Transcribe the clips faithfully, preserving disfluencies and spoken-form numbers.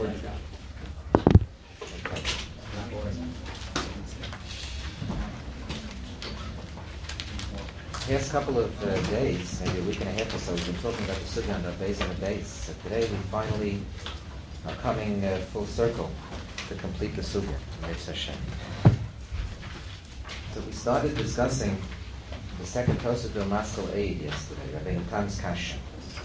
Okay. Last couple of uh, days, maybe a week and a half or so, we've been talking about the sugya on the base and the base. So today we finally are coming uh, full circle to complete the sugya. So we started discussing the second Tosafot of Maskal Eid yesterday, Rabbi Natan's Kasha.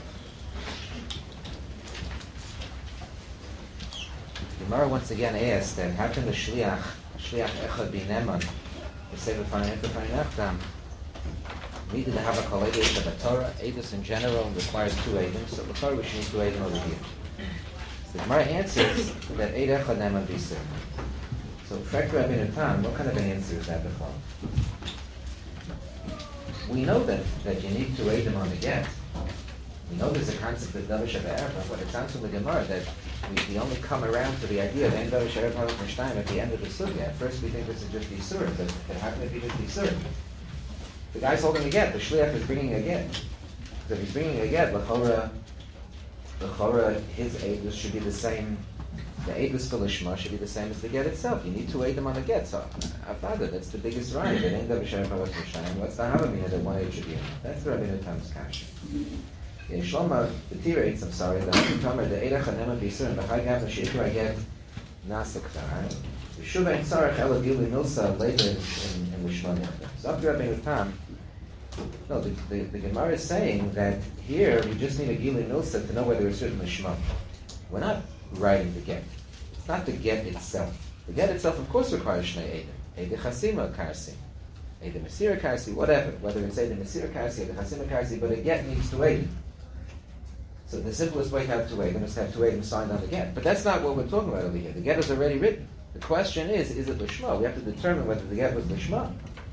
Gemara once again asked that how can the shliach, shliach echad be neman, the sefer fanei nechtam, needed to have a kol edus of a Torah. Edus in general requires two edus, so the Torah we should need two edus over here. So the Gemara answers that eid echad neman b'isur. So, Frek Rabbi Natan, what kind of an answer is that before? We know that, that you need two edim on the get. We know there's a concept of Davish Ha'Erev, but it sounds from the Gemara that we, we only come around to the idea of Ein Davish Ha'Erev Ha'Erev at the end of the sugya. At first we think this is just Yisurim, but, but how can it be just Yisurim? The guy's holding a get, the Shliach is bringing a get. So if he's bringing a get, L'chora, L'chora, his edus should be the same. The edus for Lishma should be the same as the get itself. You need two edim on the get. So, Avada, that's the biggest right. It ain't Davish Ha'Erev Ha'Erev. What's the Havamina that one ed should be in? That's the Rabbi Natan's Kasha. In Shloma, the Tirates, I'm sorry, the Hakamer, the Eidach HaNema B'Yisurim, the Chagam, the Sheikh I get Nasik Tar. The Shuva and Sarach Ela Gili Milsa later in, in, in the Shlomo. So up to Rabbi Natan, no, the, the, the Gemara is saying that here we just need a Gili Milsa to know whether it's certain Lishma. We're not writing the get. It's not the get itself. The get itself, of course, requires Shnei Eidem. Eidem Chasima Karsi. Eidem Mesira Karsi, whatever. Whether it's Eidem Mesira Karsi, Eidem Chasima Karsi, but a get needs to Eidem. So the simplest way to have two edim is to have two edim signed on the get. But that's not what we're talking about over here. The get is already written. The question is, is it Lishma? We have to determine whether the get was Lishma.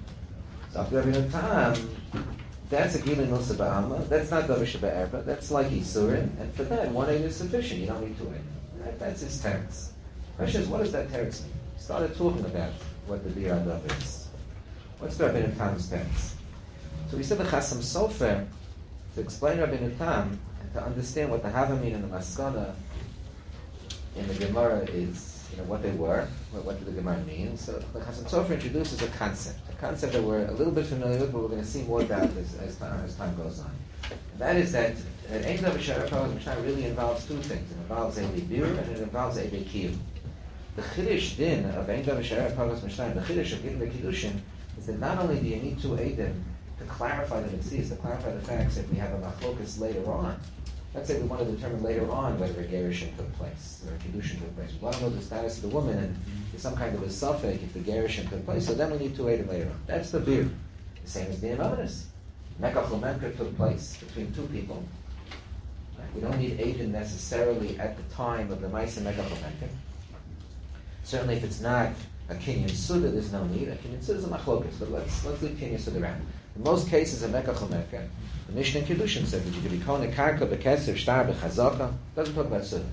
So after every time, that's a Gilin Nusa Ba'alma. That's not Davish Ba'erba. That's like Yisurin. And for that, one edim is sufficient. You don't need two edim. Right? That's his teretz. The question is, what does that teretz mean? He started talking about what the Bir Adav is. What's Rabbi Natan's teretz? So we said the Chasam Sofer, to explain Rabbi Natan, to understand what the Havamin and the Maskana in the Gemara is, you know, what they were, what, what did the Gemara mean. So the Chasam Sofer introduces a concept, a concept that we're a little bit familiar with, but we're going to see more about as, as, time, as time goes on. And that is that Ein Davish Ha'Erev Ha'Erev really involves two things. It involves a Bir and it involves a Kiyum. The Chiddush din of Ein Davish Ha'Erev Ha'Erev, the Chiddush of giving the Kiddushin, is that not only do you need two Eidim to clarify the mitzvahs, to clarify the facts, if we have a machlokas later on. Let's say we want to determine later on whether a gerushin took place, or a kiddushin took place. We want to know the status of the woman, and there's some kind of a suffix if the gerushin took place, so then we need to wait later on. That's the bir. The same as the Avonis. Mekach L'Menker took place between two people. Right? We don't need Aiden necessarily at the time of the Maisa Mekach L'Menker. Certainly if it's not a Kinyan Suda, there's no need. A Kinyan Suda is a machlokas, but let's, let's leave Kinyan Suda around. In most cases of Mekach L'Menker, the Mishnah in Kiddushin said that you could be Kona Karka, Bekeser, Shtar, Bechazaka. Doesn't talk about Suda.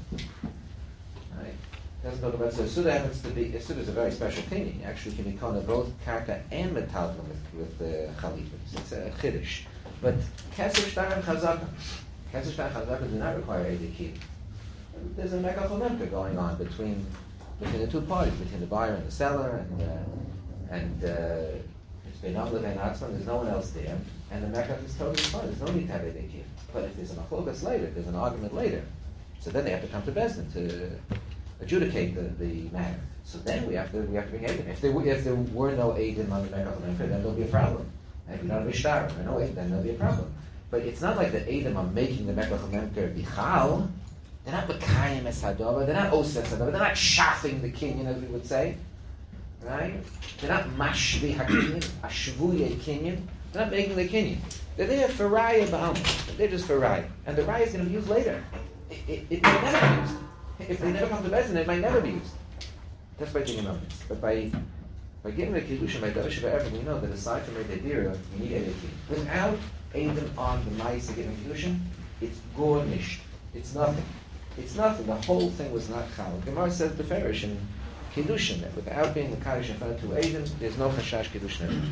Right? Doesn't talk about Suda. Suda happens to be, Suda is a very special thing. You actually can be Kona both Karka and Metalka with, with the uh, Chalifas. It's a Chiddush. But Keser, Shtar, and Chazaka. Keser, Shtar, and Chazaka do not require Eidikid. There's a Mekach L'Menker going on between between the two parties, between the buyer and the seller, and uh, and uh, there's no one else there, and the Mekach is totally fine. There's no need to have a Eidikid. But if there's a machlokas later, if there's an argument later, so then they have to come to Bezdin to adjudicate the, the matter. So then we have to we have to bring Eidim. If there if there were no Eidim on the Mekach L'Menker, then there'll be a problem. And if you don't have a Shtar, or no Eidim, then there'll be a problem. But it's not like the Eidim are making the Mekach L'Menker bichal. They're not Bekayim es Hadova, they're not Oses Hadova, they're not shaffing the Kinyan, as we would say. Right? They're not Mashvi HaKinyan, Ashvuye Kinyan. They're not making the Kinyan. They're there for Raya Ba'alma. They're just for Raya. And the Raya is going to be used later. It, it, it might never be used. If they never come to Bezdin, it might never be used. That's by thinking of this. But by by giving the Kiddushin by Davish Ba'erba, we know that aside from Eidei Dira, you need Eidei Kinyan. Without Eidim on the Maisa giving Kiddushin, it's gornished. It's nothing. It's nothing. The whole thing was not chal. Gemara says the Farish in Kiddushin that without being the Kaddish in front of two Eidim, there's no Chashash Kiddushin.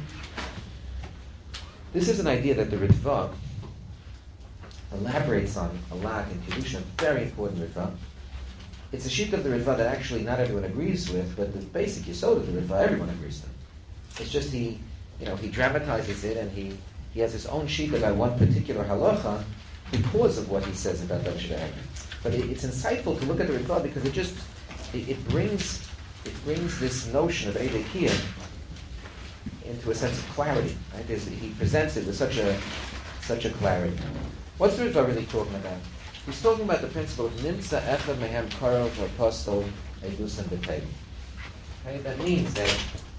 This is an idea that the Ritva elaborates on a lot in Kiddushin, very important Ritva. it's a sheet of the Ritva that actually not everyone agrees with, but the basic yesod of the Ritva everyone agrees with. It's just he, you know, he dramatizes it and he, he has his own sheet about one particular halacha because of what he says about Davar Sheba'erva. But it, it's insightful to look at the Ritva because it just it, it brings it brings this notion of Eidei Kiyum into a sense of clarity. Right? There's, he presents it with such a such a clarity. What's the Ritva really talking about? He's talking about the principle of Nimtza Echad Mehem Karov Apostle Eidusan B'Tei. Okay, that means that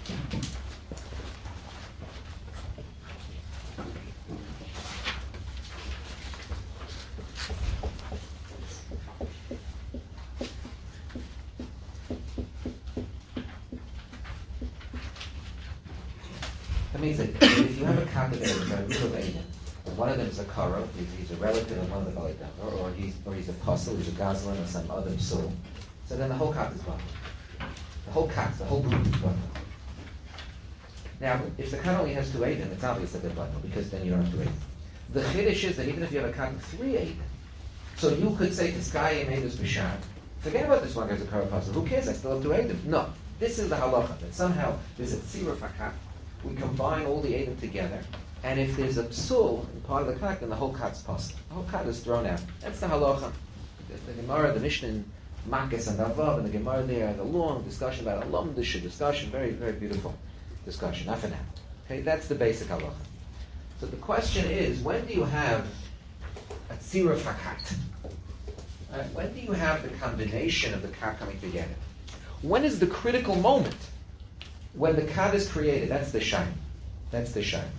that means that if you have a candidate of a group of Eidim, one of them is a Karo, he's, he's a relative of one of the Balei Davar, or he's or he's a Apostle, he's a Gazlan, or some other Psul. So then the whole kat is bottled. The whole kat, the whole group is bottled. Now, if the kat only has two Eidim, it's obvious that they're bottled, because then you don't have two Eidim. The Chiddush is that even if you have a kat of three Eidim, so you could say this guy in Eidus B'Shar, forget about this one guy's a Karo Apostle, who cares, I still have two Eidim. No, this is the halacha, that somehow there's a tzira fakat, we combine all the Eidim together, and if there's a psul in part of the kat, then the whole kat's possible. The whole kat is thrown out. That's the halacha. The, the Gemara, the Mishnah in Makkas and Avav, and the Gemara there had a long discussion about a lamdisha discussion, very, very beautiful discussion. Not for now. Okay, that's the basic halacha. So the question is, when do you have a tzira fakat? Right? When do you have the combination of the kat coming together? When is the critical moment? When the kat is created, that's the shine. That's the shine.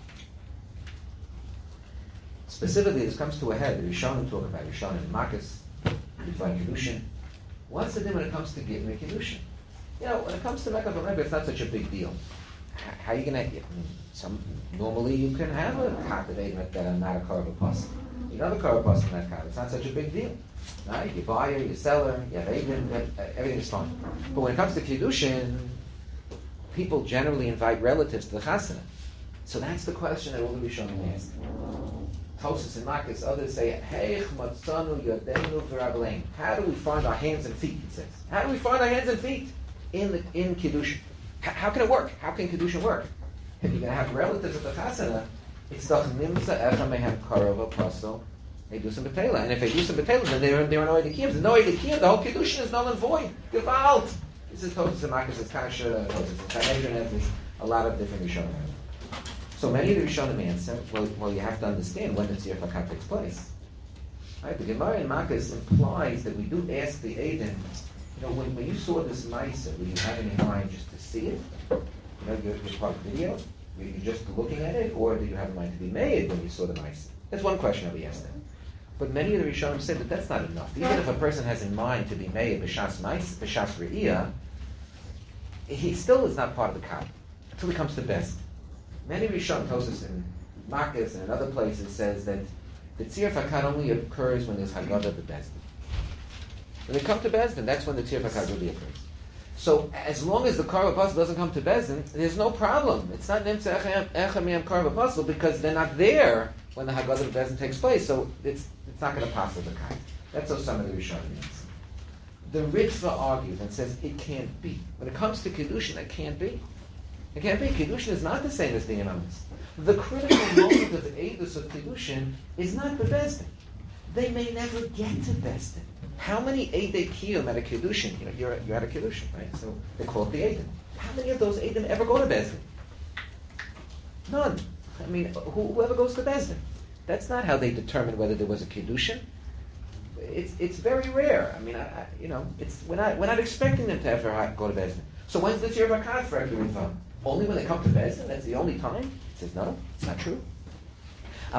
Specifically, this comes to a head. The Rishonim talk about Rishonim and Makkas, Divine Kedushin. What's the thing when it comes to giving a Kedushin? You know, when it comes to Mekah Rebbe, it's not such a big deal. How are you going to? Some normally you can have a kat of Eidim that are not a Korban Apostle. You have a Korban Apostle in that kat. It's not such a big deal. Right? You buy her, you sell her, you have Eidim, everything is fine. But when it comes to Kedushin, people generally invite relatives to the chasana. So that's the question that all the Rishonim ask. Tosus and Makkas, others say, Heich matzanu yodenu v'raglein. How do we find our hands and feet, he says. How do we find our hands and feet? In the, in Kiddushin. H- how can it work? How can Kiddushin work? If you're going to have relatives at the chasana, it's doch nimsa echa mehem karov apostle Eidusim B'Teilah. And if Eidusim B'Teilah, then there, there are no Eidikiyim. There's no Eidikiyim. The whole Kiddushin is null and void. Gewalt! This is Tosus and Makkas, it's Kasha, it's Sanhedrin, there's a lot of different Rishonim. So many of the Rishonim answer, well, well, you have to understand when the Tzir Fakat takes place. Right? The Gemara in Makkas implies that we do ask the Eidim, you know, when, when you saw this Maisa, were you having in mind just to see it? You know, your, your part video? Were you just looking at it? Or did you have in mind to be made when you saw the Maisa? That's one question that we asked them. But many of the Rishonim said that that's not enough. Even if a person has in mind to be made B'Shas Maisa, B'Shas Re'iyah, he still is not part of the Kat until he comes to Best. Many Rishon Tosus in Makkas and in other places says that the Tzir Fakat only occurs when there's Haggadah of the Bezdin. When they come to Bezdin, that's when the Tzir Fakat really occurs. So as long as the Karv Apostle doesn't come to Bezdin, there's no problem. It's not Nimtza Echa Mehem Karv Apostle because they're not there when the Haggadah of the Bezdin takes place. So it's it's not going to pass the Kat. That's how some of the Rishon means. The Ritva argues and says it can't be. When it comes to Kiddushin, it can't be. It can't be. Kiddushin is not the same as the Imamis. The critical moment of the Eidus of Kiddushin is not the Bezdin. They may never get to Bezdin. How many Eidei Kiyum at a Kiddushin? You know, you're, you're at a Kiddushin, right? So they call it the Eidim. How many of those Eidim ever go to Bezdin? None. I mean, who, whoever goes to Bezdin. That's not how they determine whether there was a Kiddushin. It's it's very rare. I mean, I, I, you know, it's we're not we're not expecting them to ever go to Bezdin. So when's the Tzir Fakat for every Ritva? Only when they come to Bezdin? That's the only time? He says, no, it's not true. The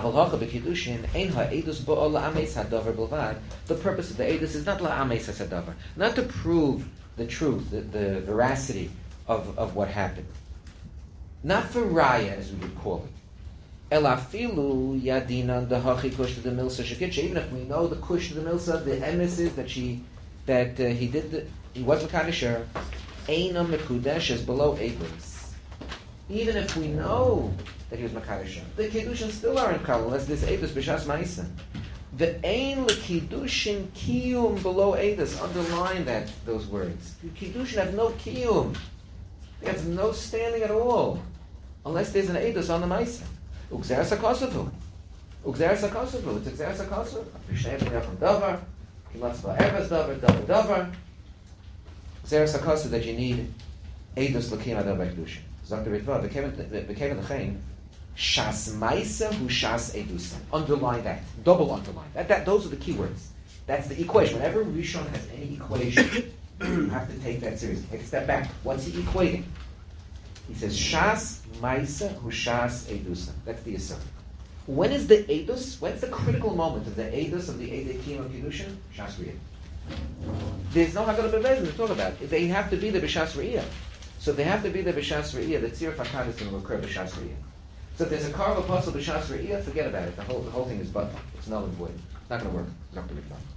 purpose of the Eidus is not la'ames hasadavar, not to prove the truth, the, the veracity of, of what happened. Not for raya, as we would call it. Elafilu yadinan dahachi kush to the milsa shekitcha. Even if we know the kush to the milsa, the emes is that she, that uh, he did, the, he was mekadosh, eina mekudesh is below Eidus. Even if we know that he was mekadosh, the Kiddushin still aren't kal unless this Eidus b'shas ma'isa. The ein l'kiddushin kiyum below edus. Underline that those words. Kiddushin have no kiyum. They have no standing at all, unless there's an edus on the ma'isa. Ugzeres hakosavu. Ugzeres hakosavu. It's ugzeres hakosavu. B'shnei b'nechon davar. Kimatz ba'eves davar. Davar davar. Ugzeres hakosavu that you need edus l'kiyum adar b'kiddushin. Zok the Ritva. V'keven l'chein. Shas ma'isa hu shas edusa. Underline that. Double underline. That, that, those are the key words. That's the equation. Whenever Rishon has any equation, you have to take that seriously. Take a step back. What's he equating? He says shas ma'isa hu shas edusa. That's the assumption. When is the edus? When's the critical moment of the edus of the edei kiyum of kiddushin? Shas riyah. There's no haggadah b'vezin to talk about. They have to be the b'shas riyah. So if they have to be the b'shas riyah, the tzir fakad is going to occur b'shas riyah. So if there's a carve apostle b'shas re'iyah, forget about it. The whole the whole thing is button. It's null and void. It's not going to work. It's not going to be fun.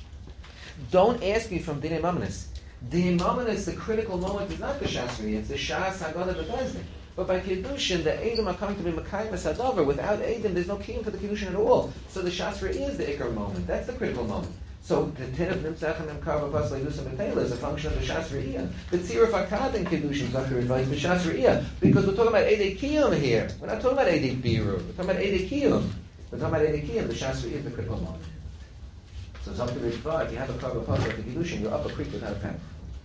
Don't ask me from Dinei Mamonis. Dinei Mamonis, the critical moment is not b'shas re'iyah. It's the shas haggadah b'bezdin. But by kiddushin, the edim are coming to be makayim hadavar. Without edim, there's no kiyum for the kiddushin at all. So the shas re'iyah is the ikar moment. That's the critical moment. So the tin of nimtzach and carve apostle edusam b'teila is a function of the shas re'iyah. The tzir of hakad in kiddushin zakir advice b'shas re'iyah, because we're talking about edei kiyum here. We're not talking about edei biru. We're talking about edei kiyum. We're talking about edei kiyum. The shas re'iyah is the critical moment. So zakir advice, if you have a carve apostle at the kiddushin, you're up a creek without a paddle.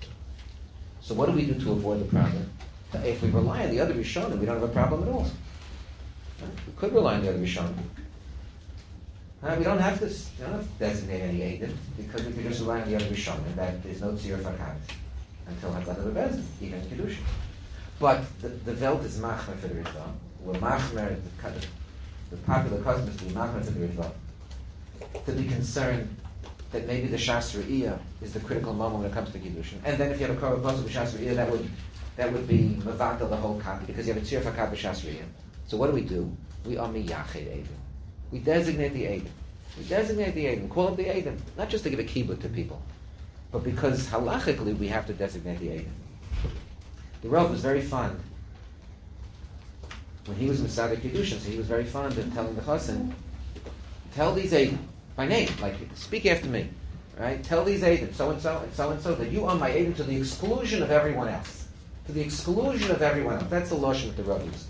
So what do we do to avoid the problem? If we rely on the other Rishonim, we don't have a problem at all. We could rely on the other Rishonim. Uh, we don't have to, we don't have to designate any Eidim, because we can just rely on the other Rishonim, that there's no Tzir Fakad until Haggadah B'Bezdin, even in Kiddushin. But the, the Welt is Machmer for the Ritva. We're Machmer, the, the popular custom is to be Machmer for the Ritva. To be concerned that maybe the Shas Re'iyah is the critical moment when it comes to Kiddushin. And then if you have a Korah Apostle B'Shas Re'iyah, that would that would be Mavatal the whole copy, because you have a Tzir Fakad B'Shas Re'iyah. So what do we do? We are Miyached Eidim. We designate the Eidim. We designate the Eidim. Call it the Eidim. Not just to give a kibbut to people, but because halachically we have to designate the Eidim. The Rav was very fond, when he was in Mesader Kiddushin, so he was very fond of telling the Chassan, tell these Eidim, by name, like, speak after me, right? Tell these Eidim, so-and-so, and so-and-so, that you are my Eidim to the exclusion of everyone else. To the exclusion of everyone else. That's the Lashon that the Rav used.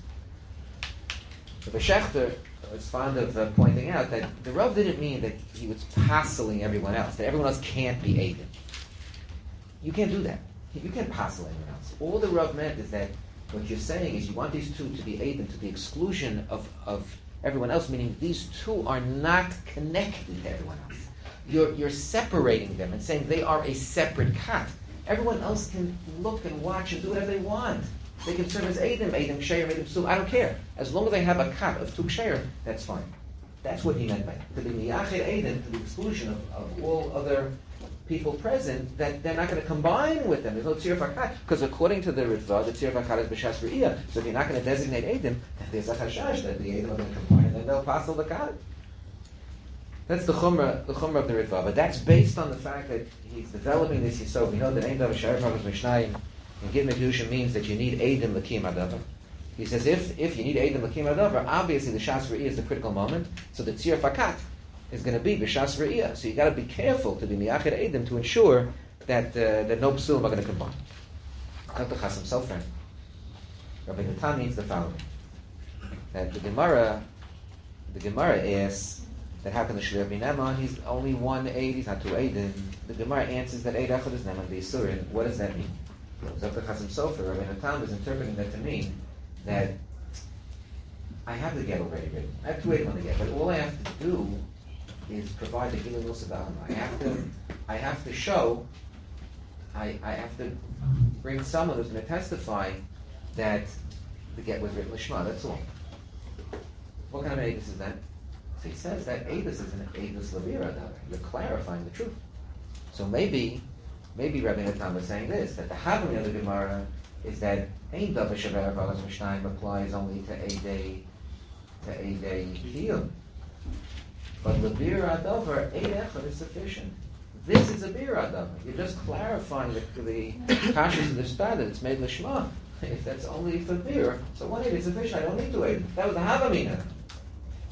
The Shechter was fond of uh, pointing out that the Rav didn't mean that he was passing everyone else, that everyone else can't be Eidim. You can't do that. You can't passel anyone else. All the Rav meant is that what you're saying is you want these two to be Eidim to the exclusion of, of everyone else, meaning these two are not connected to everyone else. You're, you're separating them and saying they are a separate kat. Everyone else can look and watch and do whatever they want. They can serve as Eidim, Eidim Sheir, Eidim Sum. I don't care. As long as they have a kat of Tuk Sheir, that's fine. That's what he meant by it. To be Miyached Eidim, to the exclusion of, of all other people present, that they're not going to combine with them. There's no Tzir Fakat. Because according to the Ritva, the Tzir Fakat is B'Shas Re'iyah. So if you're not going to designate Eidim, then there's a Chashash that the Eidim are going to combine, and then they'll pass the kat. That's the chumrah, the chumrah of the Ritva. But that's based on the fact that he's developing this Yisod. We know that Ein Davar Sha'er Pagos Mishnayim in Gid Medusha means that you need Eidim L'Kiyum Adavar. He says if if you need Eidim L'Kiyum Adavar, obviously the Shas Re'iyah is the critical moment. So the Tzir Fakat is going to be B'Shas Re'iyah. So you got to be careful to be Miyached Eidim to ensure that uh, that no psulim are going to combine. Dr. Chasam Sofer, Rabbi Natan means the following: that the Gemara, the Gemara asks that how can the Shliach be Neman? He's only one aid, he's not two Eidim. The Gemara answers that Eid Echad is Neman B'Yisurin. What does that mean? Doctor Chasam Sofer, Rabbi Natan was interpreting that to mean that I have the get already written. I have two Eidim on the get, but all I have to do is provide the Gilul Nusabahim. I have to, I have to show, I, I have to bring someone who's going to testify that the get was written Lishma. That's all. What kind of Eidus is that? So he says that Eidus is an Eidus Levira. You're clarifying the truth. So maybe, maybe Rabbi Natan was saying this, that the Havamim of the Gemara is that Ein Davar Sha'er Pagos Mishnayim applies only to Eidei, to Eidei Kiyum. But the Bir Adavar, Eid Echad is sufficient. This is a Bir Adavar. You're just clarifying the, the kashas of the star that it's made Lishma. If that's only for Bir, so one Eid is sufficient. I don't need to Eid. That was the Havamina.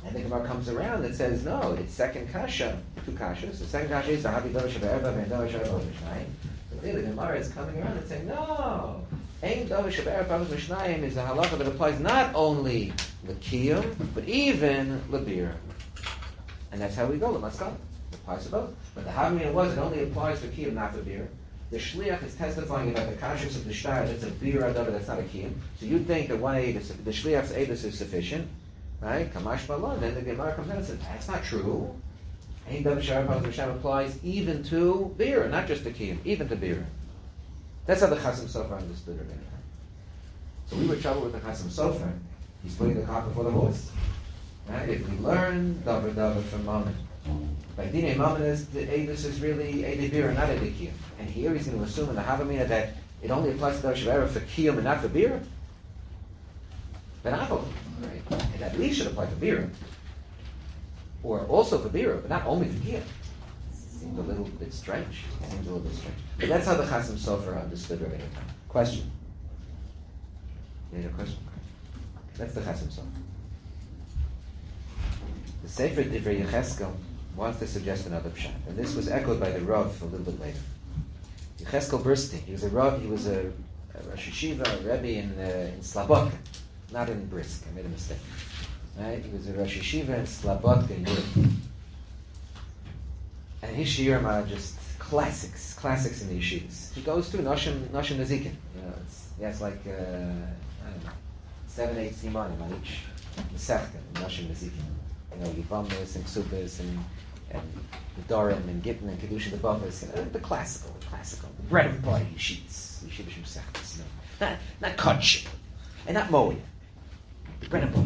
And the Gemara comes around and says, no, it's second kasha, two kashas. The second kasha is the Habi Dovish Be'erva and Dovish Be'erva Mishnayim. So clearly the Gemara is coming around and saying, no, Ein Dovish Be'erva Mishnayim is a halacha that applies not only l'kiyum, but even l'bir. And that's how we go, l'maskal. It applies to both. But the Havamina was, it only applies for kiyum, not for bir. The shliach is testifying about the kashrus of the shtar, that's a bir adava, that's not a kiyum. So you think that one edus, the shliach's edus is sufficient, right? Kamash malon. Then the Gemara comes in and says, that's not true. Ein davar shar Hashem applies even to bir, not just to kiyum, even to bir. That's how the Chasam Sofer understood it. So we were troubled with the Chasam Sofer. He's putting the cart before the horse. Right? If we learn davar davar from Mammon, by Dinei Mammon is the edus is really edei bir, not edei kiyum. And here he's going to assume in the Havamina that it only applies to Davar Shabbat for kiyum and not for bir. But Avol, right? It at least should apply for bir, or also for bir, but not only for kiyum. Seems a little bit strange. Seems a little bit strange. But that's how the Chasam Sofer understood Rabbeinu Tam. Question? You need a question? That's the Chasam Sofer. The Sefer Divrei Yecheskel wants to suggest another pshat, and this was echoed by the Rav a little bit later. Yecheskel Burstein, he was a Rav, he was a, a Rosh Yeshiva, a Rebbe in, uh, in Slabodka, not in Brisk. I made a mistake. Right? He was a Rosh Yeshiva in Slabodka in Europe. And his shiurim are just classics, classics in the yeshivas. He goes through Noshim, Noshim Nezikin. You know, it's, he has like, uh, I don't know, seven, eight simanim on each Masechta, Noshim Nezikin. You know, Yivamis and Ksubis and, and the Dorim and Gittin and Kedusha the Bavas, you know, the classical, the classical, the bread and butter yeshivas, yeshivas Masechtas, you know, not, not Kutch, and not Moed, the bread and butter.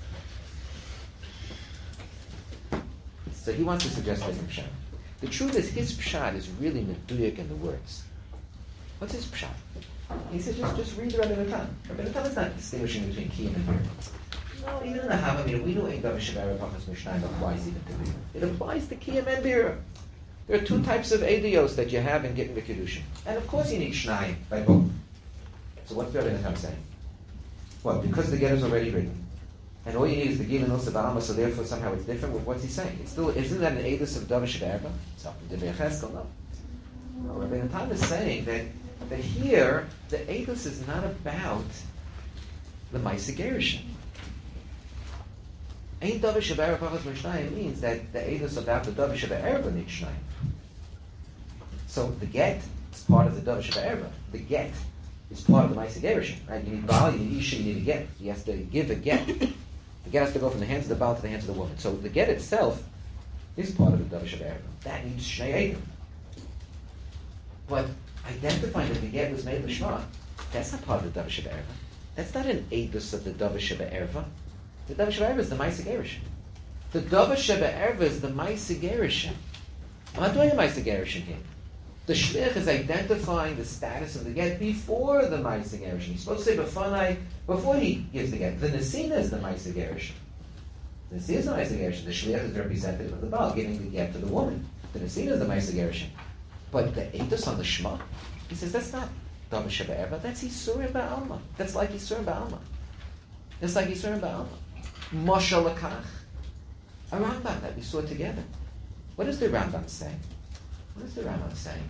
So he wants to suggest a different pshat. The truth is, his pshat is really meduyek in the words. What's his pshat? He says, just, just read the Rabbeinu Tam. Rabbeinu Tam is not distinguishing between kiyum and bir. No, even in the Havamina, we know Ein Davar Shabbat Pachas Mishnayim applies even to bir. It applies to kiyum and bir. There are two types of edios that you have in getting the kedushin, and of course you need shnayim by both. So what's the Rabbeinu Tam saying? Well, because the get is already written, and all you need is the Gilin Osa Ba'alma, so therefore somehow it's different. Well, what's he saying? It's still, isn't that an edus of Davar Shabbat? So the Becheskel, no. No, Rabbeinu Tam is saying that that here the edus is not about the Ma'aseh Gerushin. Ein Davar Shabbat Pachas Mishnayim means that the edus about the Davar Shabbat Erba needs Shnayim. So the get is part of the Davar Shabbat Erba. The get is part of the Ma'aseh Gerushin, right? You need Baal, you need Isha, you need a get. He has to give a get. The get has to go from the hands of the Baal to the hands of the woman. So the get itself is part of the Davar Shabbat Erba. That needs Shnei Eidim. But identifying that the get was made l'shma, that's not part of the Davar Shabbat Erba. That's not an edus of the Davar Shabbat Erba. The Davar Shabbat Erba is the Ma'aseh Gerushin. The Davar Shabbat Erba is the Ma'aseh Gerushin. I'm not doing a Ma'aseh Gerushin here. The shliach is identifying the status of the get before the Ma'aseh Gerushin. He's supposed to say b'fanai before he gives the get. The Nesina is the Ma'aseh Gerushin. The Nesina is the Ma'aseh Gerushin. The shliach is the representative of the Baal, giving the get to the woman. The Nesina is the Ma'aseh Gerushin. But the edus on the Shema, he says that's not Davar Shabbat Erba. That's Yisurim Ba'alma. That's like Yisurim Ba'alma. That's like Yisurim Ba'alma. Moshe Lakach. A Rambam that we saw together. What does the Rambam say? What is the Rambam saying?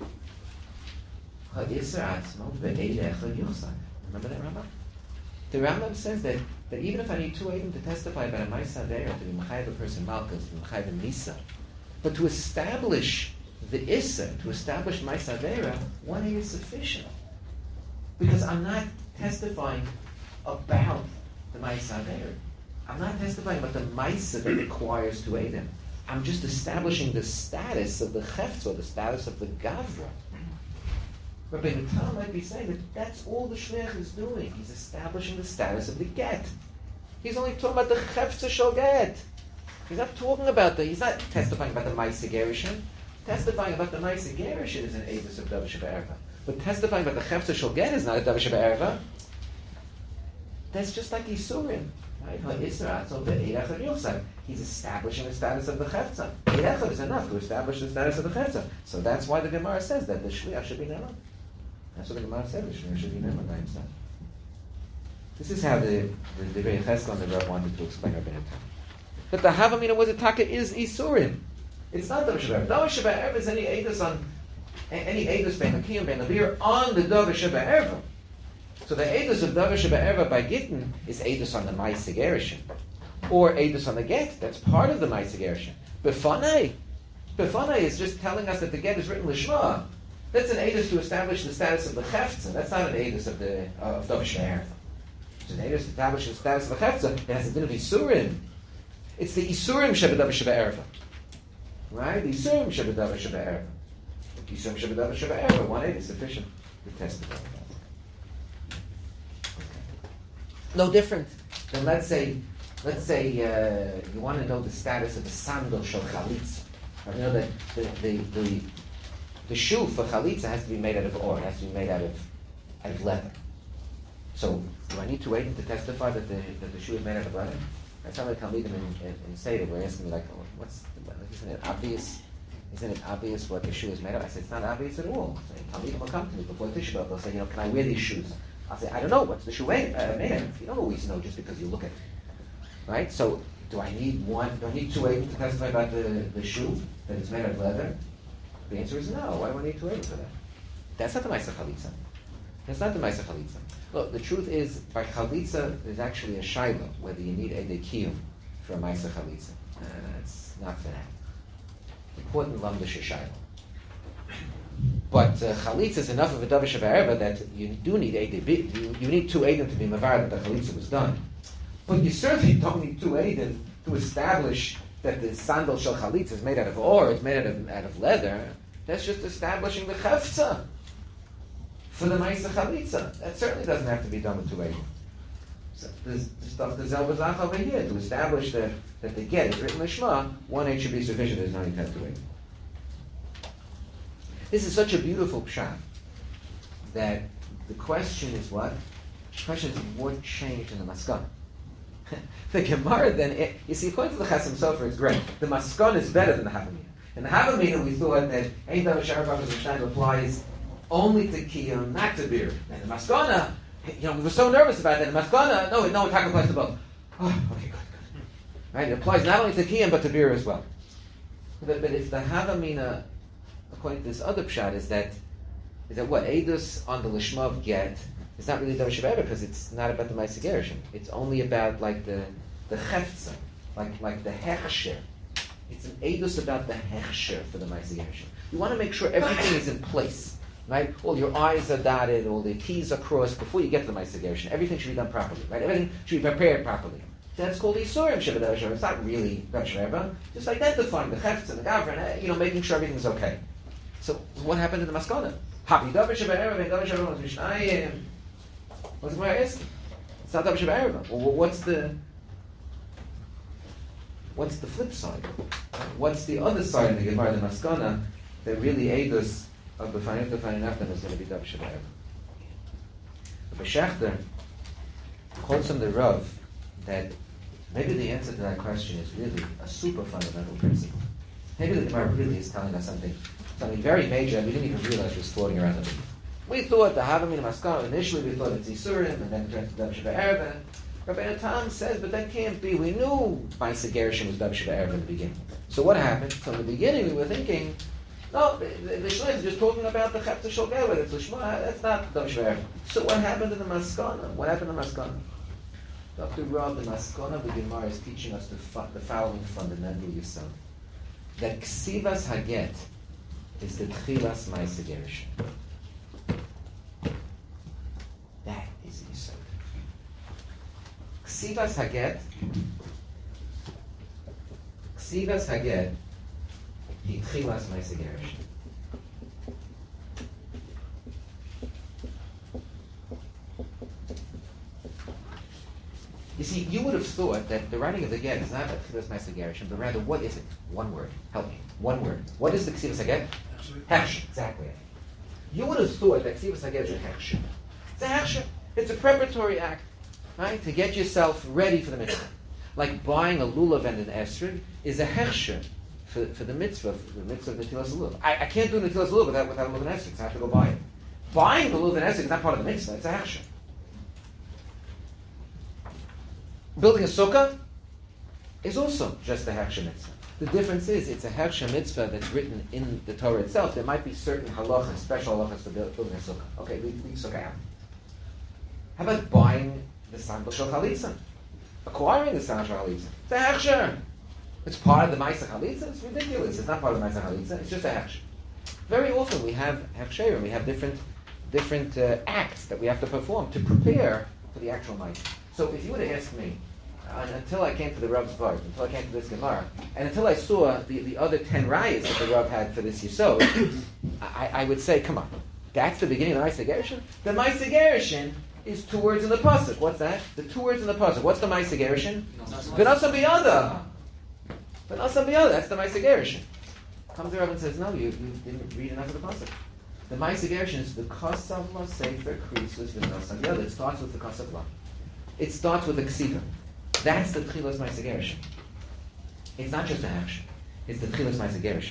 Remember that Rambam? The Rambam says that, that even if I need two Eidim to testify about a Ma'aseh Aveira, to be Mechayev a person Malchus, to be Mechayev a Nisa, but to establish the Issa, to establish Ma'aseh Aveira, one Eid is sufficient. Because I'm not testifying about the Ma'aseh Aveira. I'm not testifying about the Ma'aseh that requires two Eidim. I'm just establishing the status of the Chefz, or the status of the Gavra. Rabbeinu Tam might be saying that that's all the Shliach is doing. He's establishing the status of the get. He's only talking about the Chefz shall get. He's not talking about the, he's not testifying about the Ma'aseh Gerushin. Testifying about the Ma'aseh Gerushin is an edus of Davar Shabbat Erba. But testifying about the Chefz shall get is not a Davar Shabbat Erba. That's just like Yisurim. Right? He's establishing the status of the Chefza. Eid is enough to establish the status of the Chefza. So that's why the Gemara says that the Shliach should be Neman. That's what the Gemara said, the Shliach should be Neman by himself. This is how the the Divrei Yecheskel and the Rav wanted to explain Rabbeinu Tam. that the Havamina was a taka is Isurim. It's not Davar Sheba Erev. Davar Sheba Erev is any Eidos on any Eidos Ben Akiyim Ben Abir on the Davar Sheba Erev. So the Eidos of Davar Sheba Erev by Gittin is Eidos on the Ma'aseh Gerushin, or Eidos on the Get. That's part of the Ma'aseh Gerushin. Befanei, Befanei is just telling us that the Get is written Lishma. That's an Eidos to establish the status of the Chefza. That's not an Eidos of the uh, of Davar Sheba Erev. It's an Eidos to establish the status of the Chefza. It has a din of Isurim. It's the Isurim Sheba Davar Sheba Erev. Right? The Isurim Sheba Davar Sheba Erev. The Isurim Sheba Davar Sheba Erev. One Eidos is sufficient to testify. No different than, let's say, let's say uh, you want to know the status of the sandal shel chalitza. You know that the the, the the shoe for chalitza has to be made out of ore. It has to be made out of out of leather. So do I need to wait to testify that the that the shoe is made out of leather? I sound like Talmidim in, in, in Seder were asking me like, oh, what's isn't it obvious? Isn't it obvious what the shoe is made of? I said it's not obvious at all. So Talmidim will come to me before Tisha B'av. They'll say, you know, can I wear these shoes? I'll say, I don't know, what's the shoe made, uh, made of? You don't always know just because you look at it. Right? So, do I need one, do I need two agents to testify about the, the shoe, that it's made of leather? The answer is no. Why do I need two agents for that? That's not the Ma'aseh Chalitza. That's not the Ma'aseh Chalitza. Look, the truth is, by Chalitza, there's actually a shaila, whether you need Edei Kiyum for a Ma'aseh Chalitza. Uh, it's not for that. Important Lamdish shaila. But uh, chalitza is enough of a davar sheba erva that you do need eidim. You, you need two eidim to be mavar that the chalitza was done. But you certainly don't need two eidim to establish that the sandal shel chalitza is made out of ore, it's made out of, out of leather. That's just establishing the chefza for the ma'aseh chalitza. That certainly doesn't have to be done with two eidim. So there's the stuff the zelbazach over here to establish that, that the get is written lishma. One eight should be sufficient. There's no need to have two eidim. This is such a beautiful pshat that the question is what? The question is what changed in the Maskana? The Gemara then, it, you see, according to the Chasam Sofer, it's great. The Maskana is better than the Havamina. In the Havamina, we thought that Ein Davar Sheba Erev applies only to Kiyum, not to beer. And the Maskana, you know, we were so nervous about that. The Maskana, no, no, it applies to both. Oh, okay, good, good. Right? It applies not only to Kiyum, but to beer as well. But, but if the Havamina, according to this other pshat, is that is that what Eidus on the lishma of get is not really davar sheba erev because it's not about the ma'aseh gerushin. It's only about like the the chefza, like like the hechsher. It's an Eidus about the hechsher for the ma'aseh gerushin. You want to make sure everything is in place, right? All your I's are dotted, all the T's are crossed before you get to the ma'aseh gerushin. Everything should be done properly, right? Everything should be prepared properly. That's called Isurim Sheba Davar Sheba. It's not really davar sheba erev, just identifying the chefza and the gavra, you know, making sure everything's okay. So what happened in the Maskana? Happy davar sheba erev and davar sheba erev mishnayim. What's the Gemara asking? It's not davar sheba erev. Well, what's the what's the flip side? What's the other side of the Gemara, the Maskana, that really Eidus of the B'fanei B'fanei Naftan is going to be davar sheba erev? The Beshechter quotes from the Rav that maybe the answer to that question is really a super fundamental principle. Maybe the Gemara really is telling us something. Something very major, and we didn't even realize was floating around the room. We thought the Havamina Maskana, initially we thought it's Isurim, and then it turned to Davar Sheba Erev. Rabbeinu Tam says, but that can't be. We knew Ma'aseh Gerushin was Davar Sheba Erev in the beginning. So what happened? So in the beginning we were thinking, no, the, the, the Shleich is just talking about the Chefza Shel Gel, it's Lishma, that's not Davar Sheba Erev. So what happened in the Maskana? What happened in the Maskana? Doctor Rav, the Maskana, the Gemara is teaching us the, fu- the following fundamental yisod. That Ksivas Haget is the Tchilas Ma'aseh Gerushin. That is Yisod. Ksivas Haget, Ksivas Haget, the Tchilas Ma'aseh Gerushin. You see, you would have thought that the writing of the get is not a Tchilas Ma'aseh Gerushin, but rather, what is it? One word. Help me. One word. What is the Ksivas Haget? Hechsher. Exactly. You would have thought that Ksivas Haget is a hechsher. It's a hechsher. It's a preparatory act, right? To get yourself ready for the mitzvah. Like buying a lulav and an esrog is a hechsher for, for the mitzvah, for the mitzvah of Netilas Lulav. I, I can't do Netilas Lulav without, without a lulav and esrog, so I have to go buy it. Buying the lulav and esrog is not part of the mitzvah, it's a hechsher. Building a sukkah, is also just a Heksha mitzvah. The difference is it's a Heksha mitzvah that's written in the Torah itself. There might be certain halachas, special halachas for building a sukkah. Okay, leave, leave sukkah out. How about buying the sandal shel chalitza? Acquiring the sandal shel chalitza. It's a Heksha. It's part of the Ma'aseh Chalitza. It's ridiculous. It's not part of the Ma'aseh Chalitza. It's just a Heksha. Very often we have Heksherim. We have different different uh, acts that we have to perform to prepare for the actual night. So if you would have asked me, uh, until I came to the Rav's Vart, until I came to this Gemara, and until I saw the, the other ten rayas that the Rav had for this Yisod, I, I would say, come on, that's the beginning of the Ma'aseh Gerushin? The Ma'aseh Gerushin is two words in the pasuk. What's that? The two words in the pasuk. What's the Ma'aseh Gerushin? V'nasam biyada. V'nasam biyada. That's the Ma'aseh Gerushin. Comes the Rav and says, no, you, you didn't read enough of the pasuk. The Ma'aseh Gerushin is the Kosavla Sefer Krisus V'nasam biyada. It starts with the Kosavla. It starts with the Ksiva. That's the Tchilas Ma'aseh Gerushin. It's not just a action. It's the Tchilas Ma'aseh Gerushin.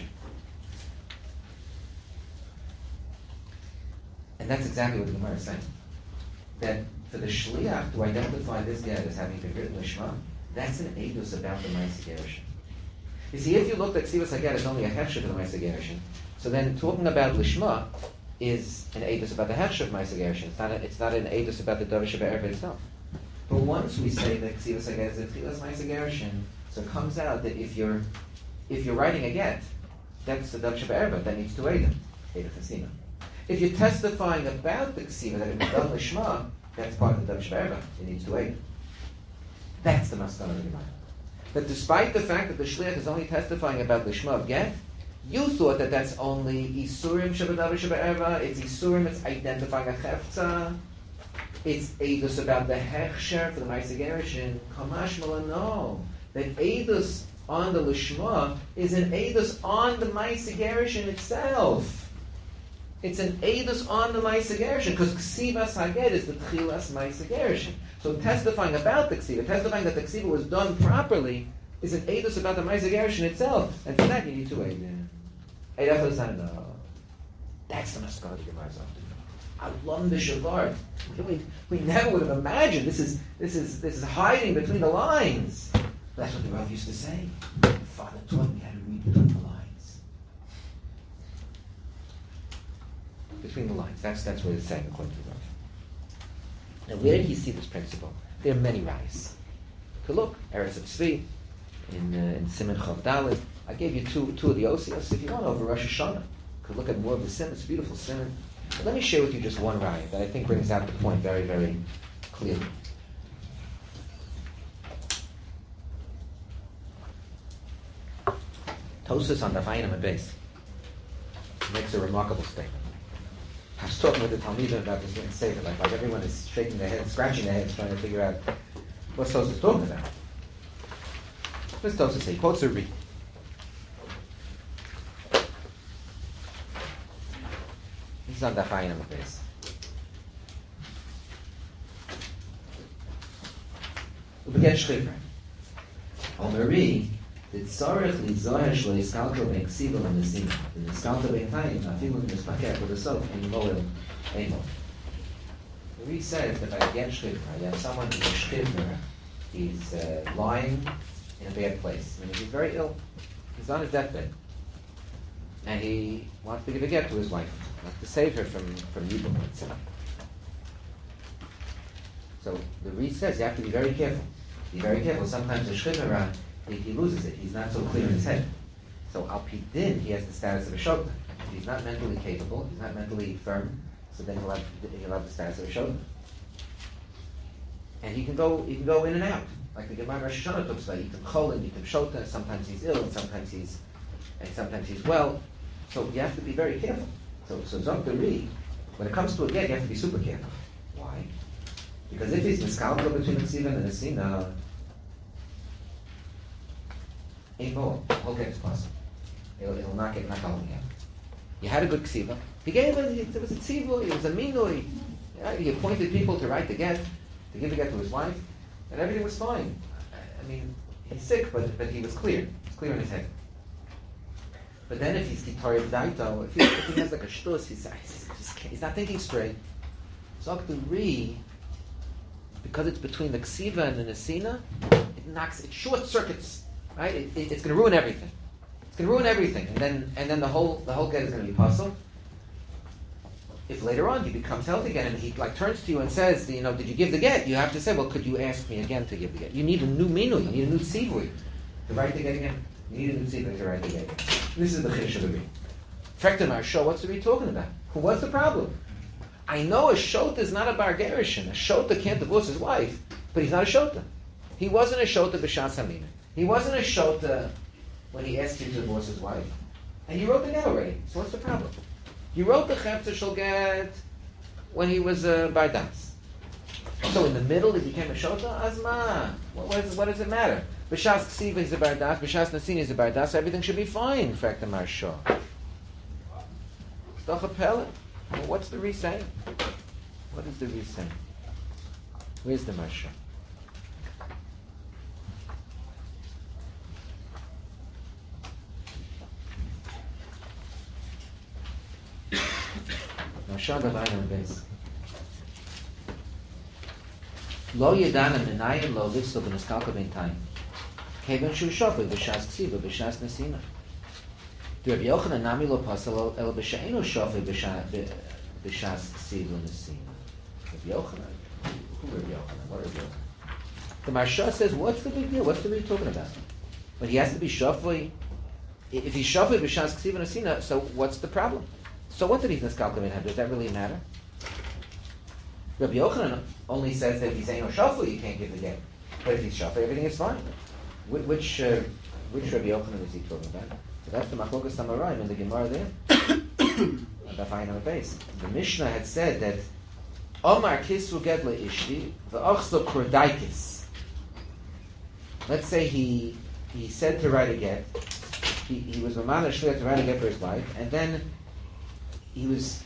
And that's exactly what the Gemara is saying. That for the Shliach to identify this get as having been written Lishma, that's an edus about the Ma'aseh Gerushin. You see, if you looked at Ksivas Haget as only a hechsher for the Ma'aseh Gerushin, so then talking about Lishma is an edus about the hechsher of Ma'aseh Gerushin. It's not, a, it's not an edus about the Davar Sheba'erva itself. But once we say that Ksivas Haget is a Tchilas Ma'aseh Gerushin, so it comes out that if you're if you're writing a get, that's the Davar Sheba'erva, that needs to Eidim, Eidim Chasina. If you're testifying about the Ksiva, that it was done Lishma, that's part of the Davar Sheba'erva, it needs to Eidim. That's the Maskana of the Gemara. That despite the fact that the Shliach is only testifying about the Shema of Get, you thought that that's only Isurim Shabbat Shabbat it's Isurim, it's identifying a Chefza, it's Eidos about the Hechsher for the Ma'aseh Gerushin. Kamash Mala, no. That Eidos on the Lishma is an Eidos on the Ma'aseh Gerushin itself. It's an Eidos on the Ma'aseh Gerushin, because Ksivas Haget is the Tchilas Ma'aseh Gerushin. So testifying about the Ksiva, testifying that the Ksiva was done properly, is an edus about the Ma'aseh Gerushin itself. And for that you need to Eidim. Eidach is not enough. That's the Maskana of the Gemara. Alam b'shavart. We we never would have imagined this is this is this is hiding between the lines. That's what the Rav used to say. Father taught me how to read between the lines. Between the lines. That's that's what it's saying according to the Rav. Now, where do you see this principle? There are many rayas. To look, Eretz Tzvi, in uh, in Siman Chav Dalet. I gave you two two of the Osios. If you want over Rosh Hashanah, you could look at more of the Siman. It's a beautiful Siman. But let me share with you just one raya that I think brings out the point very, very clearly. Tosfos on the Vayinim base makes a remarkable statement. I was talking with the Talmidim about this and say that like, like everyone is shaking their heads, scratching their heads, trying to figure out what Tosfos is talking about. What's Tosfos say? He quotes a Ri. This is on the Vayinim base. We begin Shchivra. Omer Ri. The tzarech lizoher shlo yiskalto be'ksiva l'nesina. The yiskalto be'tayim afilu nispaker with the sof in loel emo. The Ri says that by the Gen Shchivra, you have someone who's a Shchivra, he's uh, lying in a bad place. I mean, he's very ill. He's on his deathbed. And he wants to give a get to his wife. He wants to save her from, from Yibum. So the Ri says you have to be very careful. Be very careful. Sometimes the Shchivra, He, he loses it. He's not so clear in his head. So al pi din, he has the status of a shogeg. If he's not mentally capable, he's not mentally firm, so then he'll have, he'll have the status of a shogeg. And he can go he can go in and out. Like the Gemara Rosh Hashanah talks about, Yitim Cholim, Yitim Shota, sometimes he's ill, and sometimes he's and sometimes he's well. So you have to be very careful. So so Zok the Ri, when it comes to a get, you have to be super careful. Why? Because if he's miskalko between the Ksiva and the Nesina, ain't more. Whole get is possible. It'll, it'll not get not going out. You had a good ksiva. He gave it. It was a ksiva. It was a minui. Yeah, he appointed people to write the get, to give the get to his wife, and everything was fine. I mean, he's sick, but but he was clear. He's clear in his head. But then if he's kitar of daito, if he, if he has like a shtus, he's he's, just, he's not thinking straight. So the Ri, because it's between the ksiva and the nesina, it knocks, it short circuits, right? It, it, it's going to ruin everything. It's going to ruin everything, and then and then the whole the whole get is going to be puzzled. If later on he becomes healthy again and he like turns to you and says, you know, did you give the get? You have to say, well, could you ask me again to give the get? You need a new minu, you need a new tzivui to write the get again. You need a new tzivui to write the get. This is the chiddush of the Ri. Frektem our show. What's the Ri talking about? What's the problem? I know a shota is not a bar gerushin. A shota can't divorce his wife, but he's not a shota. He wasn't a shota b'shas hamina. He wasn't a shota when he asked you to divorce his wife, and you wrote the get already. So what's the problem? You wrote the chefta shel get when he was a bar das. So in the middle he became a shota. Azma. What, what, is, what does it matter? B'shas ksiva is a bar das. B'shas nasin is a bar das. Everything should be fine. Frektem our show. Doch a pellet. Well, what's the Ri saying? What is the Ri saying? Where's the Marsha? Marsha Gavayin Beis. Lo yedana minayim lo livso b'neskalka b'intayim. Kevan shu shofet b'shas ksiva b'shas nesina. Rabbi Yochanan nami lo pasal el b'she'enu shofet b'shas ksiva nesina. Rabbi Yochanan? Who Rabbi Yochanan? What Rabbi Yochanan? The Marsha says, what's the big deal? What's the Ri talking about? But he has to be shofet. If he's shofet b'shas ksiva nesina, so what's the problem? So what did he neskalka have? Does that really matter? Rabbi Yochanan only says that if he's ain't no shofet, you can't give the get. But if he's shofet, everything is fine. Which uh, which Rabbi Yochanan is he talking about? So that's the Machlokas Amoraim in the Gemara there. The final base. The Mishnah had said that Omar Kisru Gedla Ishti v'Ochso Kurdaikis. Let's say he he said to write a get. He he was Mamana Shliach to write a get for his wife, and then he was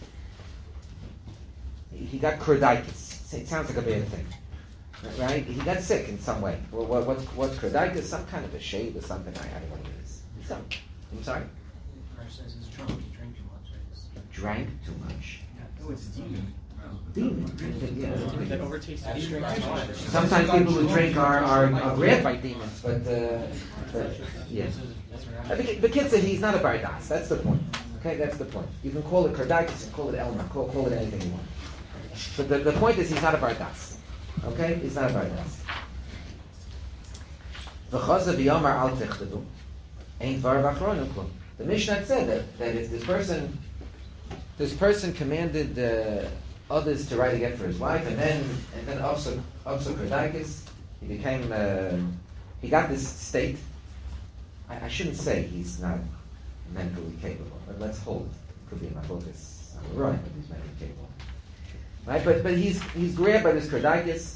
he got Kurdaikis. It sounds like a bad thing, right? He got sick in some way. Well, what what's what's Kurdaikis? Some kind of a shade or something. I, I don't know what it is. Some. I'm sorry? Rashi says he's drunk, he drank too much. Drank too much. Oh, it's demon. Demon. Yeah. That overtasted he drinks too much. Sometimes people who drink are, are, are grabbed by demons, but, uh, but yeah. I think the kid said he's not a bardas. That's the point. Okay, that's the point. You can call it kardaitis and call it elma, call, call it anything you want. But the, the point is he's not a bardas. Okay, he's not a bardas. V'chazav yomar al techledu. The Mishnah said that, that if this person this person commanded uh, others to write a get for his wife, and then and then Avsuk Kardakis, he became uh, he got this state. I, I shouldn't say he's not mentally capable, but let's hold it. Could be my focus on the right, but he's mentally capable. Right? But but he's he's grabbed by this Kardakis,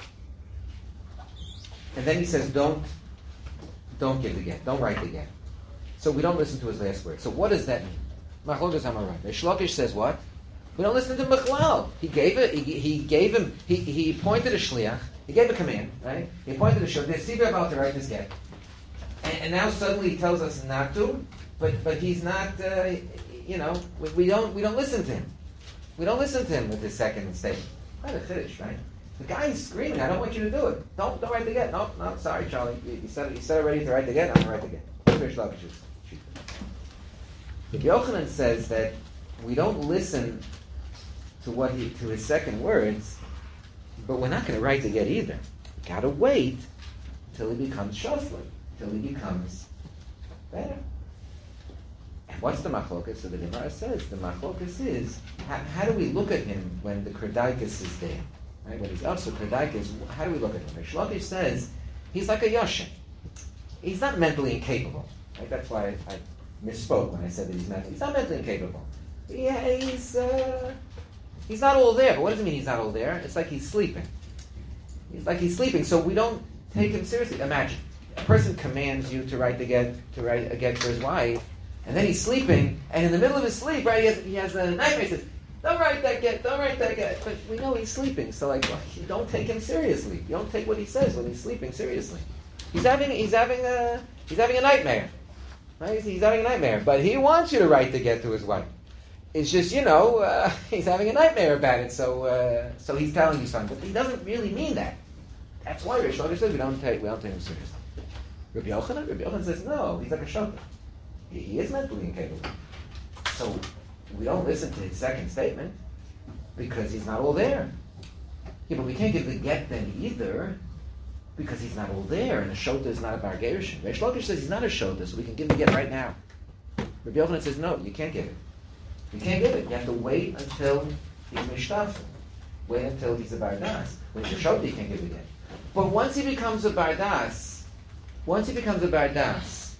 and then he says, Don't don't give the get, don't write the get. So we don't listen to his last word. So what does that mean? Machlokas Hamarai. Reish Lakish says what? We don't listen to Mechlal. He gave it. He, he gave him. He he appointed a shliach. He gave a command. Right? He appointed a shliach. There's Sibir about to write this get, and, and now suddenly he tells us not to. But but he's not. Uh, you know, we, we don't we don't listen to him. We don't listen to him with his second statement. Quite a chiddush, right? The guy is screaming, "I don't want you to do it. Don't don't write the get. No no, sorry, Charlie. You, you said you said already to write the get. I'm gonna write the get." Reish Lakish. Rabbi Yochanan says that we don't listen to what he to his second words, but we're not going to write the get either. We got to wait until he becomes shofli, until he becomes better. And what's the machlokas? So the Gemara says the machlokas is how, how do we look at him when the kerdaikas is there, right? When he's up, so kerdaikas, how do we look at him? Reish Lakish says he's like a yashin. He's not mentally incapable. Right? That's why I, I misspoke when I said that he's mentally. He's not mentally incapable. Yeah, he's uh, he's not all there. But what does it mean he's not all there? It's like he's sleeping. It's like he's sleeping. So we don't take him seriously. Imagine a person commands you to write the get to write a get for his wife, and then he's sleeping, and in the middle of his sleep, right, he has he has a nightmare. He says, "Don't write that get. Don't write that get." But we know he's sleeping. So like, well, you don't take him seriously. You don't take what he says when he's sleeping seriously. He's having he's having a he's having a nightmare. Right? He's having a nightmare, but he wants you to write the get to his wife. It's just, you know, uh, he's having a nightmare about it, so uh, so he's telling you something. But he doesn't really mean that. That's why Rish Lakish says we don't take we don't take him seriously. Rabbi Yochanan, Rabbi Yochanan says no, he's like a shota. He, he is mentally incapable. So we don't listen to his second statement because he's not all there. Yeah, but we can't give the get then either because he's not all there, and a shota is not a bar gerushin. Rish Lakish says he's not a shota, so we can give the get right now. Rabbi Yochanan says no, you can't give it. You can't give it. You have to wait until he's mishtafel. Wait until he's a bardas. When he's a shota, you can't give the get. But once he becomes a bardas, once he becomes a bardas,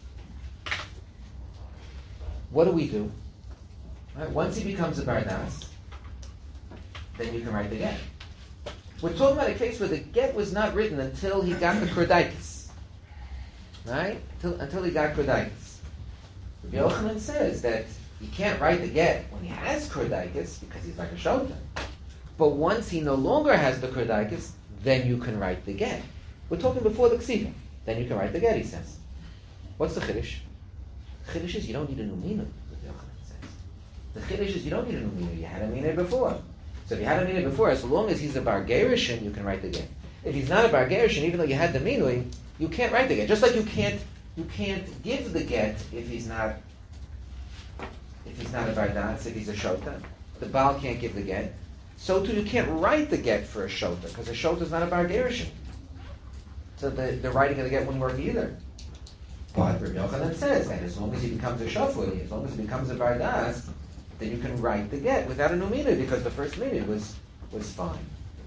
what do we do? Right? Once he becomes a bardas, then you can write the get. We're talking about a case where the get was not written until he got the krodaitis. Right? Until, until he got krodaitis. Rabbi Yochanan says that he can't write the get when he has krodaitis because he's like a shota. But once he no longer has the krodaitis, then you can write the get. We're talking before the ksiva. Then you can write the get, he says. What's the chiddush? The chiddush is you don't need a new mina, Rabbi Yochanan says. The chiddush is you don't need a new mina. You had a mina before. So if you had a mina before, as long as he's a bar gerushin, you can write the get. If he's not a bar gerushin, even though you had the mina, you can't write the get. Just like you can't you can't give the get if he's not if he's not a bar das, if he's a shota. The baal can't give the get. So too, you can't write the get for a shota, because a shota is not a bar gerushin. So the, the writing of the get wouldn't work either. But Rabbi Yochanan says that as long as he becomes a shofli, as long as he becomes a bar das, then you can write the get without a new mina, because the first mina was was fine.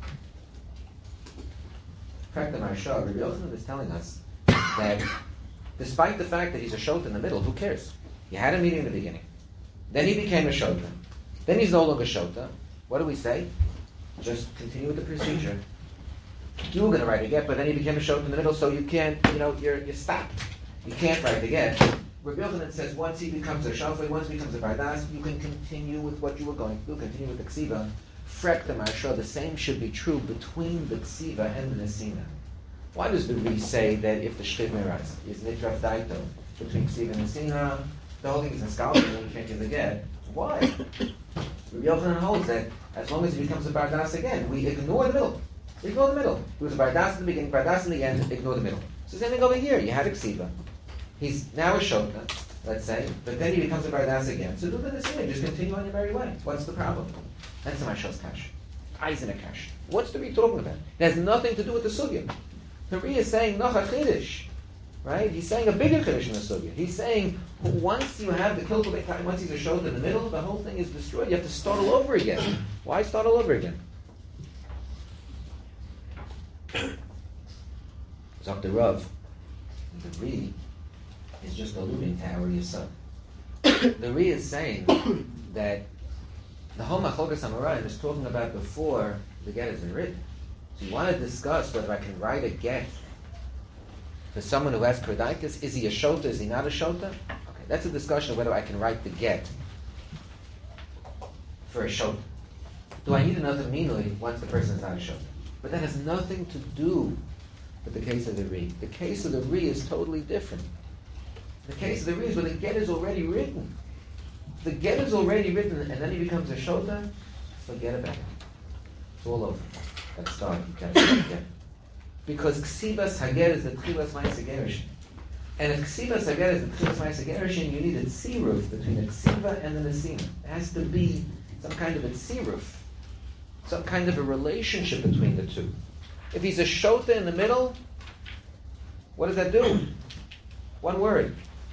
In fact, the Maharsha, Rabbi Yochanan is telling us that despite the fact that he's a shota in the middle, who cares? You had a meeting in the beginning. Then he became a shota. Then he's no longer shota. What do we say? Just continue with the procedure. You were going to write a get, but then he became a shota in the middle, so you can't, you know, you're you're stopped. You can't write the get. Rabbi Yochanan says once he becomes a shofli, once he becomes a bardas, you can continue with what you were going to do, continue with the ksiva. Frek the Maharsha, the same should be true between the ksiva and the nesina. Why does the Ri say that if the shchiv meras is nitraf daito between ksiva and nesina, the whole thing is in scholarship and you can't give the get? Why? Rabbi Yochanan holds that as long as he becomes a bardas again, we ignore the middle. Ignore the middle. He was a bardas in the beginning, bardas in the end, ignore the middle. So same thing over here. You had a ksiva. He's now a shota, let's say, but then he becomes a bardas again. So do the nesina, just continue on your merry way. What's the problem? That's the Maharsha's kash. Eisen a kash. What's the Ri talking about? It has nothing to do with the sugya. The Ri is saying noch a chiddush, right? He's saying a bigger chiddush in the sugya. He's saying once you have the kilkel time, once he's a shota in the middle, the whole thing is destroyed. You have to start all over again. Why start all over again? Doctor Rav, the Ri is just alluding to our Yisod. The Ri is saying that the whole Machlokas Amoraim is talking about before the get has been written. So you want to discuss whether I can write a get for someone who has krodaitis. Is he a shota? Is he not a shota? Okay, that's a discussion of whether I can write the get for a shota. Do I need another minui once the person is not a shota? But that has nothing to do with the case of the Ri. The case of the Ri is totally different. The case of the Ri is when the get is already written. The get is already written, and then he becomes a shota. Forget about it. It's all over. That's start. You can't forget. Because ksibas hager is the tchilas ma'aseh gerushin, and if ksibas hager is the tchilas ma'aseh gerushin, you need a tziruf between the ksiva and the nesina. It has to be some kind of a tziruf, some kind of a relationship between the two. If he's a shota in the middle, what does that do? One word.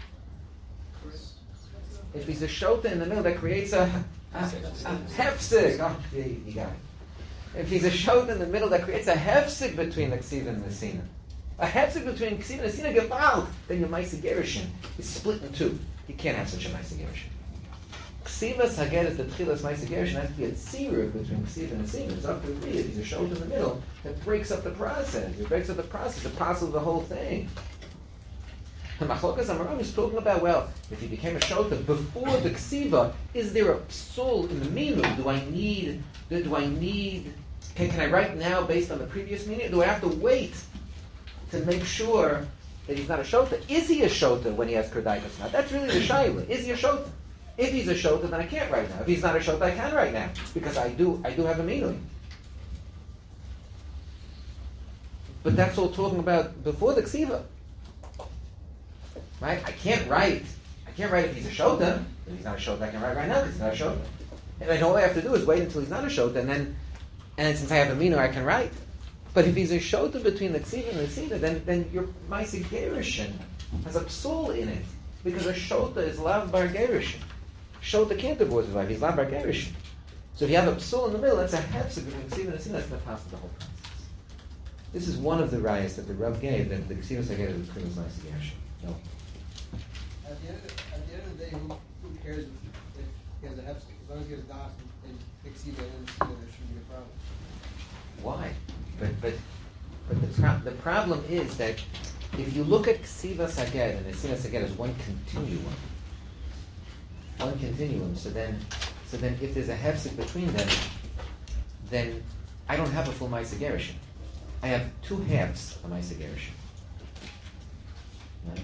If he's a shota in the middle, that creates a, a, a hefsek. Oh, you, you got it. If he's a shota in the middle, that creates a hefsek between the ksiva and the nesina. A hefsek between ksiva and nesina, gewalt, then your ma'aseh gerushin is split in two. You can't have such a ma'aseh gerushin. Ksivas hager is the tchilas ma'aseh gerushin. Has to be a tziruf between ksiva and nesina. It's up to the Ri. If he's a shota in the middle, that breaks up the process. If it breaks up the process, it passes the whole thing. The Machlokas Amoraim is talking about, well, if he became a shota before the ksiva, is there a psul in the minu? Do I need, do I need, can, can I write now based on the previous minu? Do I have to wait to make sure that he's not a shota? Is he a shota when he has krodaikas? Now that's really the shaila. Is he a shota? If he's a shota, then I can't write now. If he's not a shota, I can write now. Because I do I do have a minu. but that's all talking about before the ksiva. Right? I can't write. I can't write if he's a shota. If he's not a shota, I can write right now because he's not a shota. And then all I have to do is wait until he's not a shota, and then, and since I have a minor, I can write. But if he's a shota between the ksiva and the ksiva, then then your ma'aseh gerushin has a psul in it because a shota is lav bar gerushin. Shota can't divorce his wife; he's lav bar gerushin. So if you have a psul in the middle, that's a hefsek between ksiva and ksiva. That's not possible the whole process. This is one of the rayas that the Rav gave that the ksiva saged is between his ma'aseh gerushin. No. At the end of the, at the end of the day, who, who cares if, if he has a hefsek? As long as he has a das and ksiva and ksiva, there shouldn't be a problem. Why? But but but the pro- the problem is that if you look at ksiva saged and the ksiva saged as one continuum, one continuum. So then, so then, if there's a hefsek between them, then I don't have a full ma'aseh gerushin. I have two halves of ma'aseh gerushin. Right?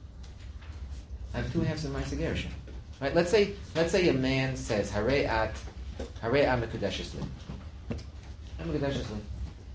I have two halves of ma'aseh gerushin. Right? Let's say let's say a man says Harei at Harei at mekudeshes li. I'm mekudeshes li.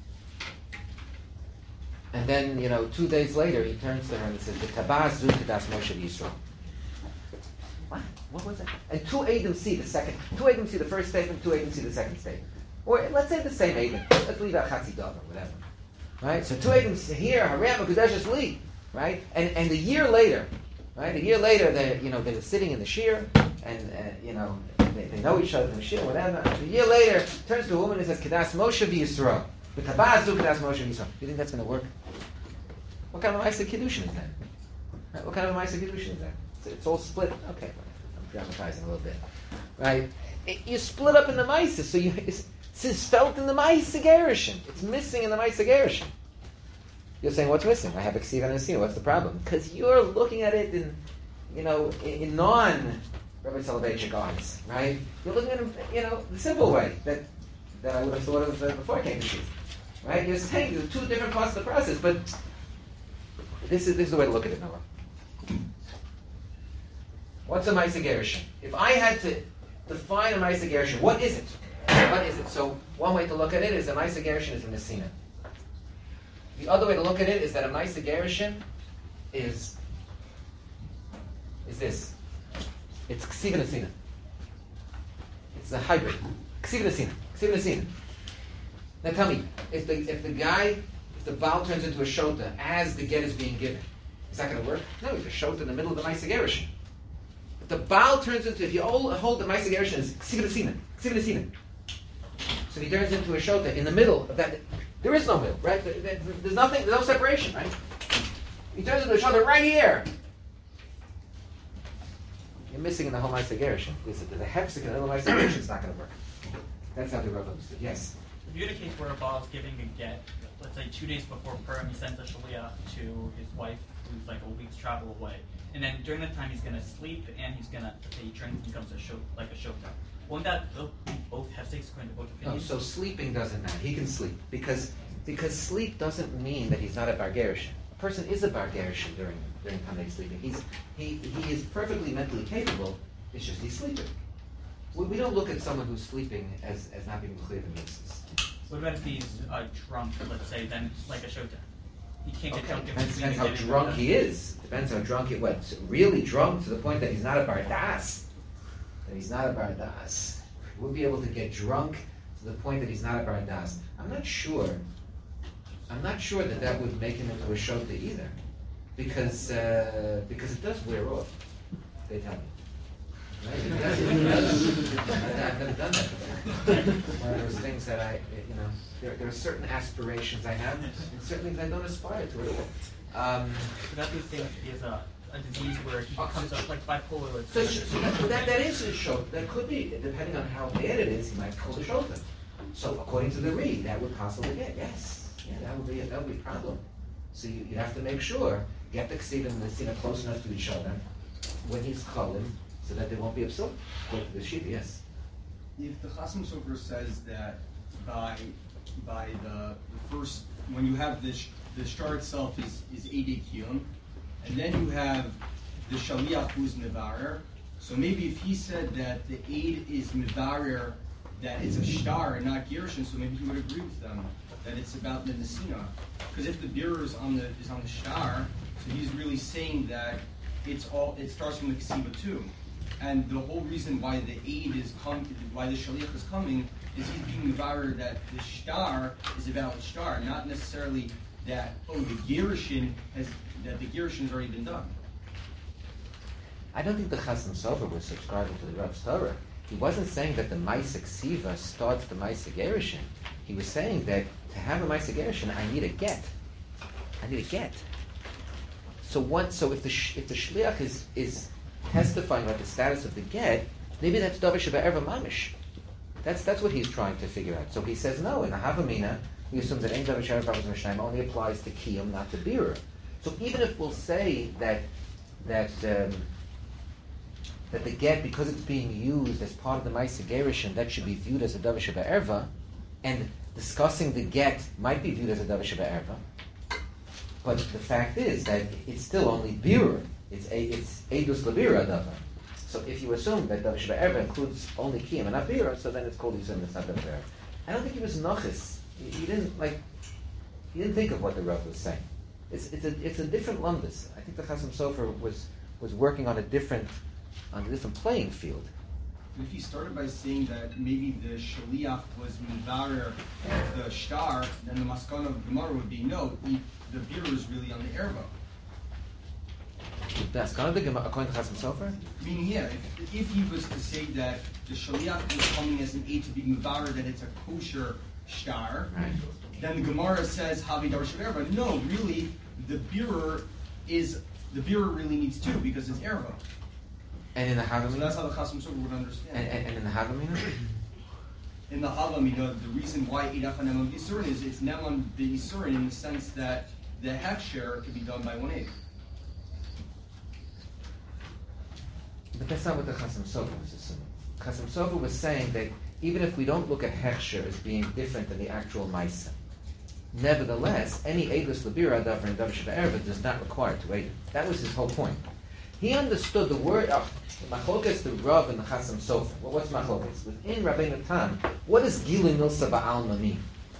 And then, you know, two days later, he turns to her and says, "V'tabaz zu kedas Moshe Yisrael." What? What was that? And two Adam see the second. Two Adam see the first statement. Two Adam see the second statement. Or let's say the same Adam. Let's leave out Chatzi Dov or whatever. Right? So two Adam here, Harei Mekudeshes li. Right? And and a year later, right? A year later, they you know they're sitting in the shir, and uh, you know they, they know each other in the shir, whatever. A year later, turns to a woman and says, "Kedas Moshe Yisrael." V'tabaz zu kedas Moshe Yisrael. You think that's going to work? What kind of a ma'aseh kiddushin is that? Right? What kind of a ma'aseh kiddushin is that? It's, it's all split. Okay, I'm dramatizing a little bit. Right? It, you split up in the ma'aseh, so you it's, it's felt in the ma'aseh gerushin. It's missing in the ma'aseh gerushin. You're saying, what's missing? I have a ksiva and a ksiva. What's the problem? Because you're looking at it in, you know, in, in non Rabbi Soloveitchik eyes, right? You're looking at it, you know, the simple way that that I would have thought of uh, before I came to Shiva. Right? You're saying there's two different parts of the process, but this is this is the way to look at it, Noah. What's a ma'aseh gerushin? If I had to define a ma'aseh gerushin, what is it? What is it? So one way to look at it is a ma'aseh gerushin is a nesina. The other way to look at it is that a ma'aseh gerushin is is this. It's ksiva nesina. It's a hybrid. Ksiva nesina. Ksiva nesina. Now tell me, if the if the guy, if the Baal turns into a shota as the get is being given, is that going to work? No, he's a shota in the middle of the ma'aseh gerushin. If the Baal turns into, if you hold, hold the ma'aseh gerushin as ksiva nesina, ksiva nesina, so he turns into a shota in the middle of that. There is no middle, right? There's nothing, there's no separation, right? He turns into a shota right here. You're missing in the whole ma'aseh gerushin. There's a hefsek in the middle of ma'aseh gerushin. It's not going to work. That's how the Rav understood. Yes. If you had a case where a Baal is giving a get, let's say two days before Purim, he sends a shaliach to his wife, who's like a week's travel away, and then during that time he's going to sleep and he's going to, let's say he turns and becomes a shot, like a shota. Won't that both, both have six according to both No, opinions? so sleeping doesn't matter. He can sleep because because sleep doesn't mean that he's not a bar gerushin. A person is a bar gerushin during during the time that he's sleeping. He's he he is perfectly mentally capable. It's just he's sleeping. We, we don't look at someone who's sleeping as, as not being clear the mitzvahs. What about if he's uh, drunk, let's say, then like a shota? He can't get Okay, drunk if depends, he's depends how sleeping. drunk he is. Depends how drunk he was. Really drunk to the point that he's not a bar das. That he's not a bar das. He would be able to get drunk to the point that he's not a bar das. I'm not sure. I'm not sure that that would make him into a shota either, because uh, because it does wear off. They tell me. Right? It does, it does. I've never done that before. One of those things that I, you know, there, there are certain aspirations I have, and certain things I don't aspire to at all. Um, Would that be the same if he has a, a disease where he becomes a, like bipolar? Let's so, say? so that, that, that is a shota. That could be, depending on how bad it is, he might call a shota. So according to the read, that would possibly get, yes. Yeah, that would be a, that would be a problem. So you, you have to make sure, get the ksiva and the ksiva close enough to each other when he's cholim, so that they won't be upset. According to the sheet, yes. If the Chasam Sofer says that by by the, the first, when you have the sh- the shtar itself is is Eidei Kiyum, and then you have the Shaliach who's Mevarer. So maybe if he said that the aid is Mevarer that it's a shtar and not Gershon, so maybe he would agree with them that it's about the Nesina. Because if the beer is on the is on the shtar, so he's really saying that it's all it starts from the Kesiba too. And the whole reason why the aid is come, why the shaliach is coming, is he's being devoured that the shtar is a valid shtar, not necessarily that oh the Gershon has that the Gershon has already been done. I don't think the Chasam Sofer was subscribing to the Rav's Torah. He wasn't saying that the Maisa Ksiva starts the Maisa Gerushin. He was saying that to have a Maisa Gerushin, I need a get. I need a get. So what? So if the sh- if the shliach is is testifying about the status of the get, maybe that's Davar Sheba'erva Mamish. That's that's what he's trying to figure out. So he says no. In the Havamina, we assume that Ein Davar Sheba'erva Mishnaim only applies to Kiyum, not to Birur. So even if we'll say that that um, that the get, because it's being used as part of the Maisa Gerushin, that should be viewed as a Davar Sheba'erva, and discussing the get might be viewed as a Davar Sheba'erva. But the fact is that it's still only birur. It's a, it's edus labira davar. So if you assume that davar sheba'erva includes only kiyum and not birur, so then it's called yisum. It's not davar sheba'erva. I don't think he was nachis. He, he didn't like. He didn't think of what the Rav was saying. It's it's a it's a different lumdus. I think the Chasam Sofer was was working on a different on a different playing field. If he started by saying that maybe the shaliach was mivarer the shtar, then the maskana of Gemara would be no, the, the beer is really on the erva. That's kind of the Gemara according to Chasam Sofer. Meaning, yeah, if, if he was to say that the shaliach was coming as an aid to be mivarer, that it's a kosher shtar, Right. then the Gemara says havi dar erva. No, really, the beer is the beer really needs two because it's erva. And in the So Havamina, that's how the Chasam Sofer would understand. and, and, and in the Havamina, In the Havamina, the reason why Eidach Neman Yisurin is it's Neman the Yisurin in the sense that the Hechsher can be done by one eighth. but that's not what the Chasam Sofer was assuming. Chasam Sofer was saying that even if we don't look at Hechsher as being different than the actual Maisa, nevertheless, any Eidus Labira Davar and Davar Sheba'erva does not require to aid. That was his whole point. He understood the word of Machlokes, the Rav, and the Chasam Sofer. Well, what's Machlokes? Within Rabbeinu Tam, what does Gilui Milsa Ba'alma mean?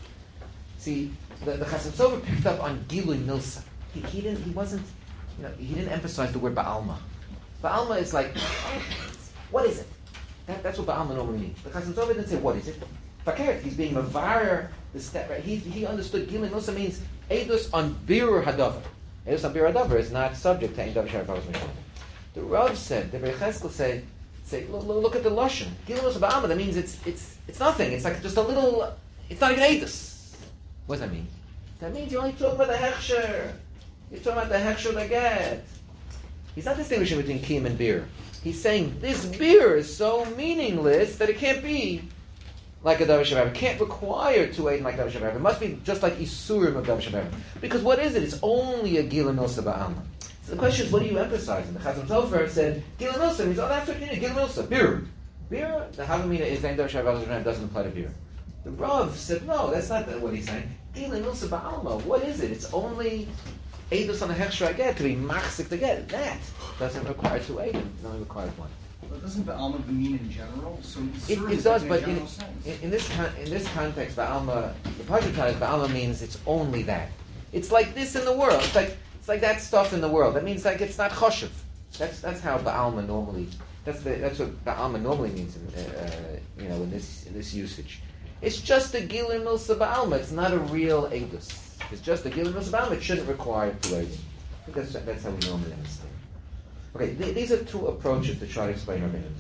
See, the, the Chasam Sofer picked up on Gilui Milsa. He, he didn't. He wasn't. You know, he didn't emphasize the word Ba'alma. Ba'alma is like, what is it? That, that's what Ba'alma normally means. The Chasam Sofer didn't say what is it. Fakert, he's being mavar the step. Right? He he understood Gilui Milsa means Eidus on Birur Hadavar. Eidus on Birur Hadavar is not subject to Ein Davar Sheba'erva Mishnaim. The Rav said, the Reb Cheskel said, say, look, look at the lashon. Gilui Ba'alma. That means it's it's it's nothing. It's like just a little. It's not even edus. What does that mean? That means you're only talking about the hechsher. You're talking about the hechsher laget. He's not distinguishing between kiyum and beer. He's saying this beer is so meaningless that it can't be like a davar sheba'erva. It can't require to aid like davar sheba'erva. It must be just like isurim of davar sheba'erva. Because what is it? It's only a gilui milsa ba'alma. So the question is, what do you emphasize? And the Chasam Sofer said, Gilui Milsa means, oh, that's what you need, Gilui Milsa, beer. Beer, the Havamina is Ein Davar Sheba'erva Mishnaim, doesn't apply to beer. The Rav said, no, that's not what he's saying. Gilui Milsa Ba'alma, what is it? It's only Eidus on the Hechsher I get, to be Machzik to get. That doesn't require two Eidim, it only requires one. But doesn't Ba'alma mean in general? So It, Yisurin it is does, in a but in, general sense. in, in, this con, in this context, Ba'alma, the Pashutan is Ba'alma means it's only that. It's like this in the world. It's like It's like that stuff in the world. That means like it's not choshev. That's that's how Ba'alma normally. That's the, that's what Ba'alma normally means. In, uh, you know, in this in this usage, it's just a Gilui Milsa Ba'alma. It's not a real edus. It's just a Gilui Milsa Ba'alma. It shouldn't require two edus. I think that's that's how we normally understand. Okay, th- these are two approaches to try to explain Rabbeinu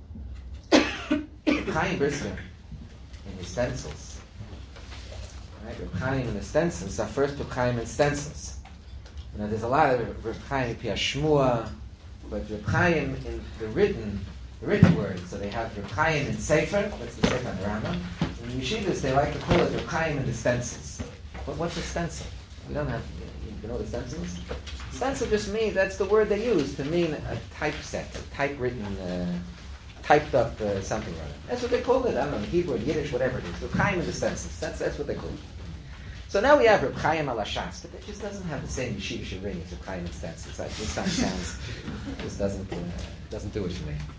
Tam. Chaim Brisker in his stencils. Right, Reb Chaim in the stencils are first Reb Chaim in stencils. You know, there's a lot of Reb Chaim Pia Shmua, but Reb Chaim in the written, the written word. So they have Reb Chaim in Sefer, that's the Sefer on the Rambam. In Yeshivas, they like to call it Reb Chaim in the stencils. But what's a stencil? We don't have, you know what a stencil is? Stencil just means, that's the word they use to mean a typeset, a typewritten, uh, typed up uh, something or other. That's what they call it. I don't know, Hebrew, Yiddish, whatever it is. Reb Chaim in the stencils. That's that's what they call it. So now we have Reb Chaim al Shas, but it just doesn't have the same yeshivish ring as Reb Chaim in stencils. That just sounds, just doesn't uh, doesn't do it for me.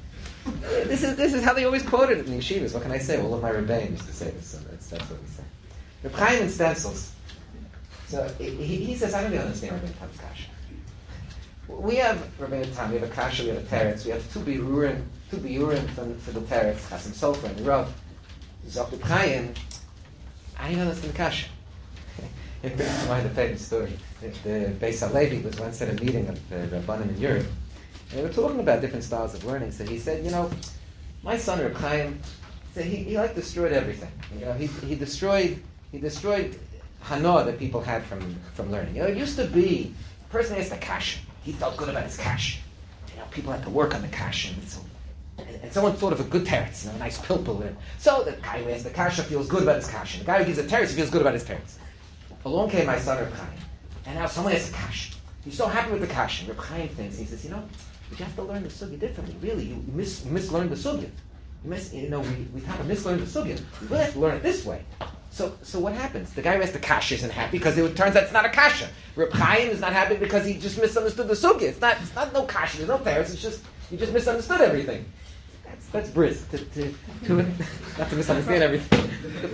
This is this is how they always quoted it in yeshivas. What can I say? All of my rebbeim used to say this, so that's, that's what we say. Reb Chaim in stencils. So he, he says, I don't really understand Rabbeinu Tam's kasha. We have Rabbeinu Tam, we have a kasha, we have a teretz, we have two biurim, two biurim for, for the teretz, Chasim Sofer and Rav. Zok Reb Chaim, I don't understand kasha. It brings to mind a famous story. The, the Beis HaLevi was once at a meeting of the Rabbanim in Europe, and they were talking about different styles of learning. So he said, you know, my son Reb Chaim, so he, he like destroyed everything. You know, he he destroyed he destroyed hana that people had from, from learning. You know, it used to be a person asked a kasha, he felt good about his kasha. You know, people had to work on the kasha, and so and, and someone thought of a good teretz, you know, a nice pilpul. And so the guy who asks the kasha feels good about his kasha. The guy who gives a teretz, he feels good about his teretz. Along came my son Reb Chaim, and now someone asks a kasha. He's so happy with the kasha. Reb Chaim thinks, he says, you know, but you have to learn the sugya differently. Really, you mis mislearned the sugya. You miss, you know, we we have to mislearn the sugya. We really have to learn it this way. So, so what happens? The guy who has the kasha isn't happy because it turns out it's not a kasha. Reb Chaim is not happy because he just misunderstood the sugya. It's not, it's not no kasha. There's no teretz. It's just you just misunderstood everything. That's that's brisk to to, to not to misunderstand everything.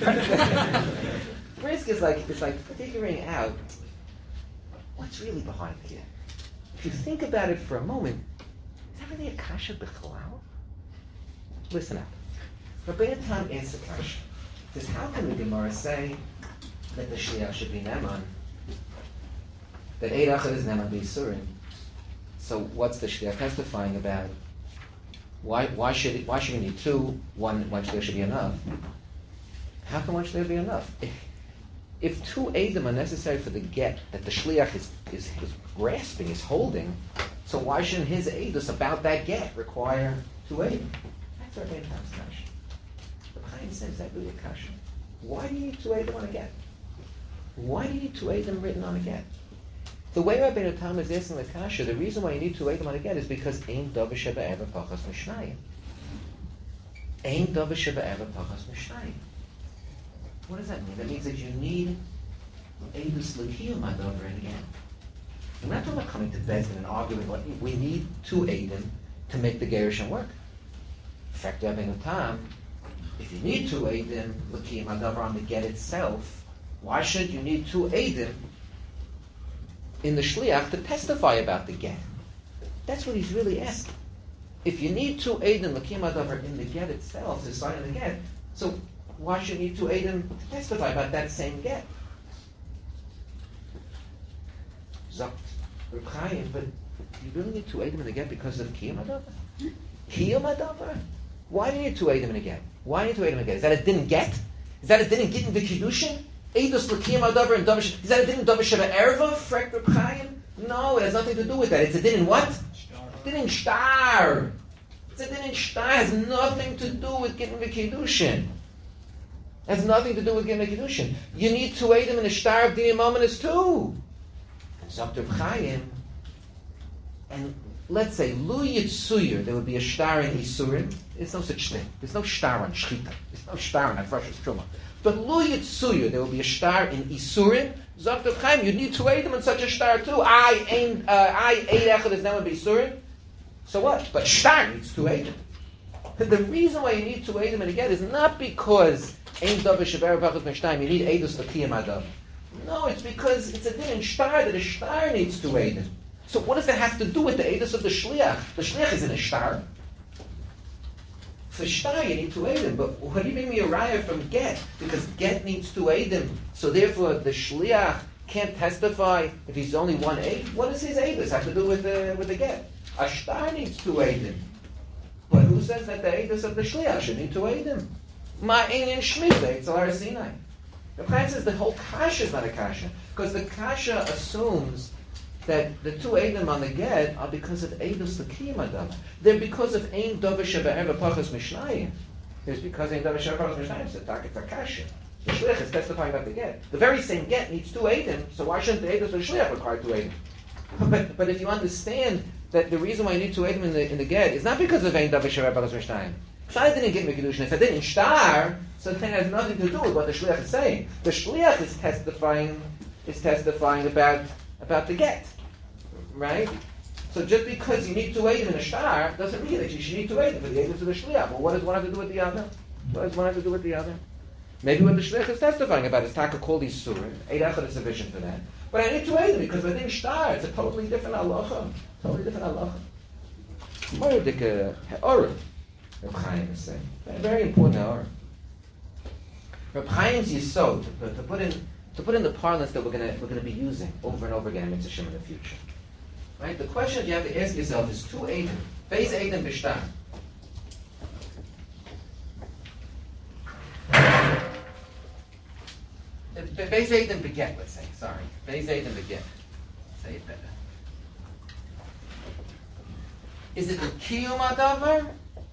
Brisk is like it's like figuring out what's really behind here. If you think about it for a moment, is that really a kasha b'chalal? Listen up. Rabbeinu Tam answers the kasha. Says, how can the Gemara say that the shliach should be neman? That eid achad is neman b'yisurim. So what's the shliach testifying about? Why why should it, why should we need two? One one shliach should be enough. How can one shliach be enough? If, if two eidim are necessary for the get that the shliach is, is, is grasping, is holding, so why shouldn't his eidus about that get require two eidim? That's our main Tam's kasha. The Chaim says that really a kasha. Why do you need two eidim on a get? Why do you need two eidim written on a get? The way Rabbeinu Tam is asking the kasha, the reason why you need two eidim on a get is because ein davar sheba'eva pachas mishnayim. Ein davar sheba'eva pachas mishnayim. What does that mean? That means that you need eidus l'kiyum hadavar in again. We're not talking about coming to Bezdin and arguing. What we need two eidim to make the gerushin work. In fact, Rabbeinu Tam, if you need two eidim l'kiyum hadavar on the get itself, why should you need two eidim in the shliach to testify about the get? That's what he's really asking. If you need two eidim l'kiyum hadavar in the get itself to sign the get, so why should you need two eidim to testify about that same get? Zok Reb Chaim, but you really need two eidim in the get because of kiyum hadavar? Kiyum hadavar? Why do you need two eidim in a get? Why do you need two eidim in a get? Is that a din get? Is that a din get in the kiddushin? Eidus l'kiyum hadavar and davar. Is that a din in davar sheva erva? Frek Reb Chaim? No, it has nothing to do with that. It's a din in what? Din in shtar. It's a din in shtar. It has nothing to do with getting the kiddushin. It has nothing to do with getting the kiddushin. You need two eidim in a shtar of din imaminus too. Zok Reb Chaim, and let's say lu yitzuyir, there would be a shtar in isurim. There's no such thing. There's no shtar on shchita. There's no shtar on Hafrashas Truma. But lu yitzuyir, there will be a shtar in isurim. Zok Reb Chaim, you need two eidim in such a shtar too. I ain I eid echad is now in isurim. So what? But shtar needs two eidim. The reason why you need two eidim in a get is not because ein davar shever pachas mishnayim. You need eidus l'kiyum hadavar. No, it's because it's a din in shtar that a shtar needs two eidim. So what does that have to do with the eidus of the shliach? The shliach is in a shtar. For shtar you need two eidim, but what do you mean me a raya from get? Because get needs two eidim, so therefore the shliach can't testify if he's only one eid. What does his eidus have to do with the with the get? A shtar needs two eidim, but who says that the eidus of the shliach should need two eidim? Ma ein in shmita, it's Har Sinai. The Chaim says the whole kasha is not a kasha, because the kasha assumes that the two eidim on the get are because of eidus l'kiyum hadavar. They're because of ein davar sheba'eva pachas mishnayim. It's because ein davar sheba'eva pachas mishnayim. So it's a kasha. The shliach is testifying about the get. The very same get needs two eidim, so why shouldn't the eidus of the shliach require two eidim? But, but if you understand that the reason why you need two eidim in the in the get is not because of ein davar sheba'eva pachas mishnayim. Shai didn't get Mekidushin. If I didn't shtar, so then it has nothing to do with what the shliach is saying. The shliach is testifying is testifying about about the get, right? So just because you need two Eidim in a star doesn't mean that you should need two Eidim for the Eidim to the Shliach. Well, what does one have to do with the other? What does one have to do with the other? Maybe what the Shliach is testifying about is Taka called these Surim. Eight Echad is sufficient for that. But I need two Eidim because within Shtar it's a totally different halacha. Totally different halacha. More dike Ha'orim, Reb Chaim is saying. A very important Ha'orim. Reb Chaim's Yisod, to, to put in to put in the parlance that we're gonna we're gonna be using over and over again in Mitzvah Shem in the future. Right? The question that you have to ask yourself is two Eidim. Beis Eidim B'Shtar. Beis Eidim Beget, let's say. Sorry. Beis Eidim Beget. Say it better. Is it the Kiyum Adavar?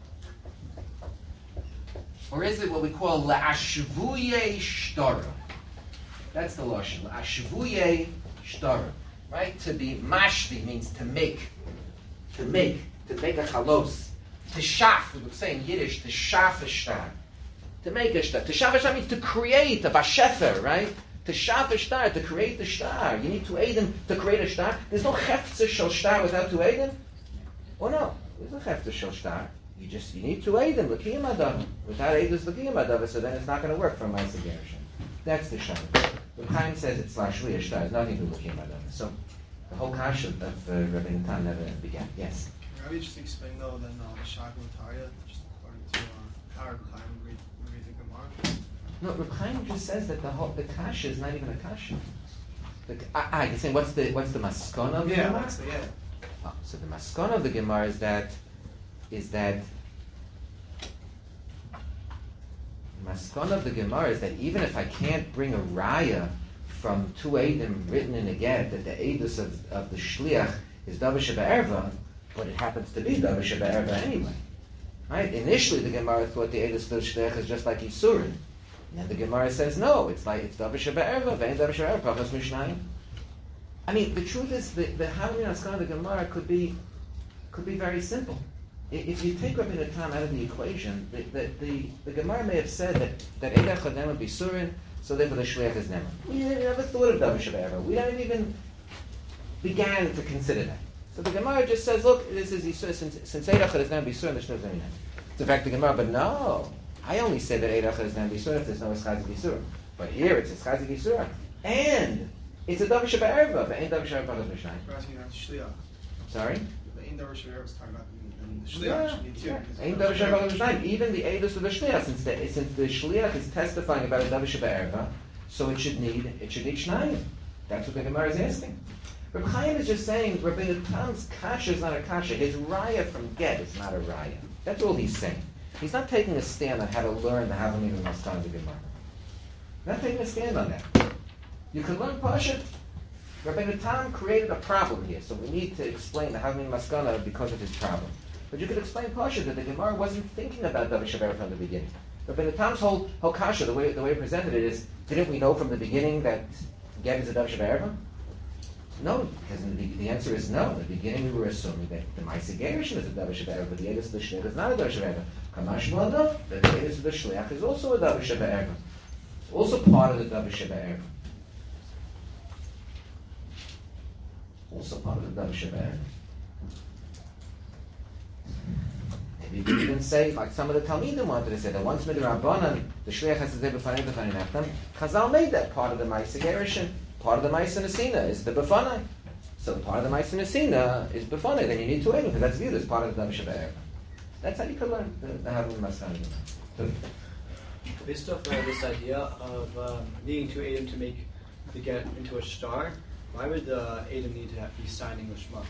Or is it what we call La'ashvuye Shtara? That's the Lashon. La'ashvuye Shtara. Right? To be mashvi means to make. To make. To make a chalos. To shaf, we would say in Yiddish, to shaf a shtar. To make a shtar. To shaf a shtar means to create a bashefer, right? To shaf a shtar, to create a shtar. You need two Eidim to create a shtar. There's no hefzer shel shtar without two Eidim. Oh no, there's no hefzer shel shtar. You just, you need two Eidim, l'kiyam adav. Without Eidim, l'kiyam adav, so then it's not going to work for a Ma'aseh Gerushin. That's the shtar. The Chaim says it's lashliya shtar, it's nothing to do with l'kiyam adav. So, the whole kash of, of uh, Rabbi Natan never began. Yes? Rabbi just explained though that uh, Shaka V'Tarya, just according to uh, how Rabbi Chaim read, read the Gemara. No, Rabbi Chaim just says that the whole, the kash is not even a kash. The, ah, ah, you're saying what's the, what's the maskon of the Yeah, Gemara? that's the, yeah. Oh, so the maskon of the Gemara is that, is that, maskon of the Gemara is that even if I can't bring a raya from two Eidim written in a get, that the Eidus of, of the Shliach is Davar Sheba'erva, but it happens to be Davar Sheba'erva anyway. Right? Initially the Gemara thought the Eidus of the Shliach is just like Yisurin. And the Gemara says no, it's like, it's Davar Sheba'erva, Ve'en Davar Sheba'erva, Pachas Mishnayim. I mean, the truth is, the, the Havamim Askan of the Gemara could be, could be very simple. If you take Rabbi Natan out of the equation, the, the, the, the Gemara may have said that that Eidach Chodem would be Surin, so therefore the Shliach is Neman. We never thought of Davar Sheba'erva. We haven't even began to consider that. So the Gemara just says, look, this is Yisur, since since Eidach Chodem is Neman, be Surin, the Shliach is Neman. It's in fact the Gemara, but no, I only say that Eidach Chodem is Neman, be Surin if there's no Eschazik Yisur. But here it's Eschazik Yisur, and it's a Davar Sheba'erva, but ain't Davar Sheba'erva Pachas Mishnayim. We're asking about Shliach. Sorry? The Ein Davar Sheba'erva is talking about and the Shliach Yeah, should be too. yeah. because Ain't Davar Davar Sheba'erva Sheba'erva- Pachas Mishnayim. Even the Eidus of the Shliach, since the, since the Shliach is testifying about a Davar Sheba'erva, so it should need, it should need Shnayim. That's what the Gemara is asking. Reb Chaim is just saying, Rabbi Natan's kasha is not a kasha. His raya from get is not a raya. That's all he's saying. He's not taking a stand on how to learn the Havamim and Maskan of the Gemara. Not taking a stand on that. You can learn Pashat. Rabbi Natan created a problem here, so we need to explain the Havamim and Maskana because of his problem. But you could explain Pashat that the Gemara wasn't thinking about Davar Sheba'erva from the beginning. Rabbi Natan's whole, whole kasha, the way the way he presented it is, didn't we know from the beginning that get is a Davar Sheba'erva? No, because in the, the answer is no. In the beginning we were assuming that the Ma'aseh Gerushin is a Davar Sheba'erva, but the Eidus of the Shliach is not a Davar Sheba'erva. Kamash Mo'adav, that the Eidus of the Shliach is also a Davar Sheba'erva. It's also part of the Davar Sheba'erva. Also part of the Davar Sheba'erva. Maybe you could even say, like some of the Talmidim wanted to say, that once Midrabanan, the Shliach has to say B'fanei B'fanei Nachtam, Chazal made that part of the Ma'aseh Gerushin. Part of the Ma'aseh Nesina is the B'fanai. So part of the Ma'aseh Nesina is B'fanai. Then you need to wait because that's viewed as part of the Davar Sheba'erva. That's how you can learn the, the Havamim Maskana. Based off uh, this idea of um, needing two Adam to make the get into a star, why would the Adam need to have, be signing Lishma?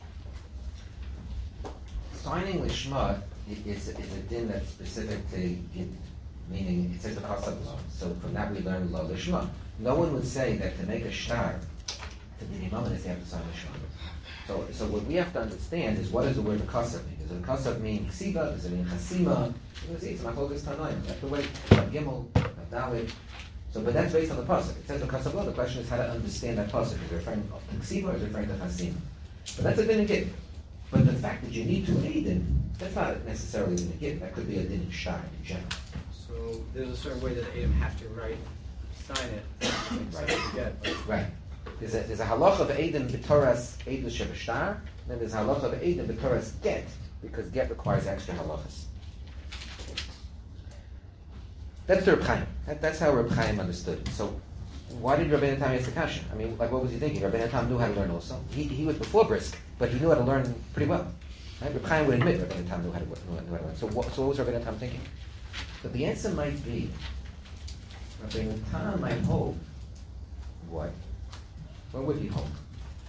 Signing Lishma is, is a din that's specific to Gid, meaning it says the Chassav law. So from that we learn law Lishma. No one would say that to make a shtar, to be the imam, is they have to sign Lishma. So, so what we have to understand is what does the word Kasav mean? Does the Kasav mean Ksiva? Does it mean Chasima? It's Machlokas Tanaim. You have to wait. Gimel, David. So, but that's based on the pasuk. It says the Kasav law. The question is how to understand that pasuk. Is it referring to Ksiva or is it referring to Chasima? But that's a din again. But the fact that you need to aid in, that's not necessarily a din again. That could be a din in shtar in general. So there's a certain way that the Adam have to write, sign it, and sign it to get. But Right. There's a, there's a halacha of Eidim b'toras Eidus shebeshtar, then there's a halacha of Eidim b'toras get, because get requires extra halachas. That's the Reb Chaim. That, that's how Reb Chaim understood it. So, why did Rabbeinu Tam ask the kasha? I mean, like, what was he thinking? Rabbeinu Tam knew how to learn also. He, he was before brisk, but he knew how to learn pretty well. Right? Reb Chaim would admit Rabbeinu Tam knew how to, knew how to learn. So what, so what was Rabbeinu Tam thinking? But the answer might be, Rabbeinu Tam might hold, what? What would he hold?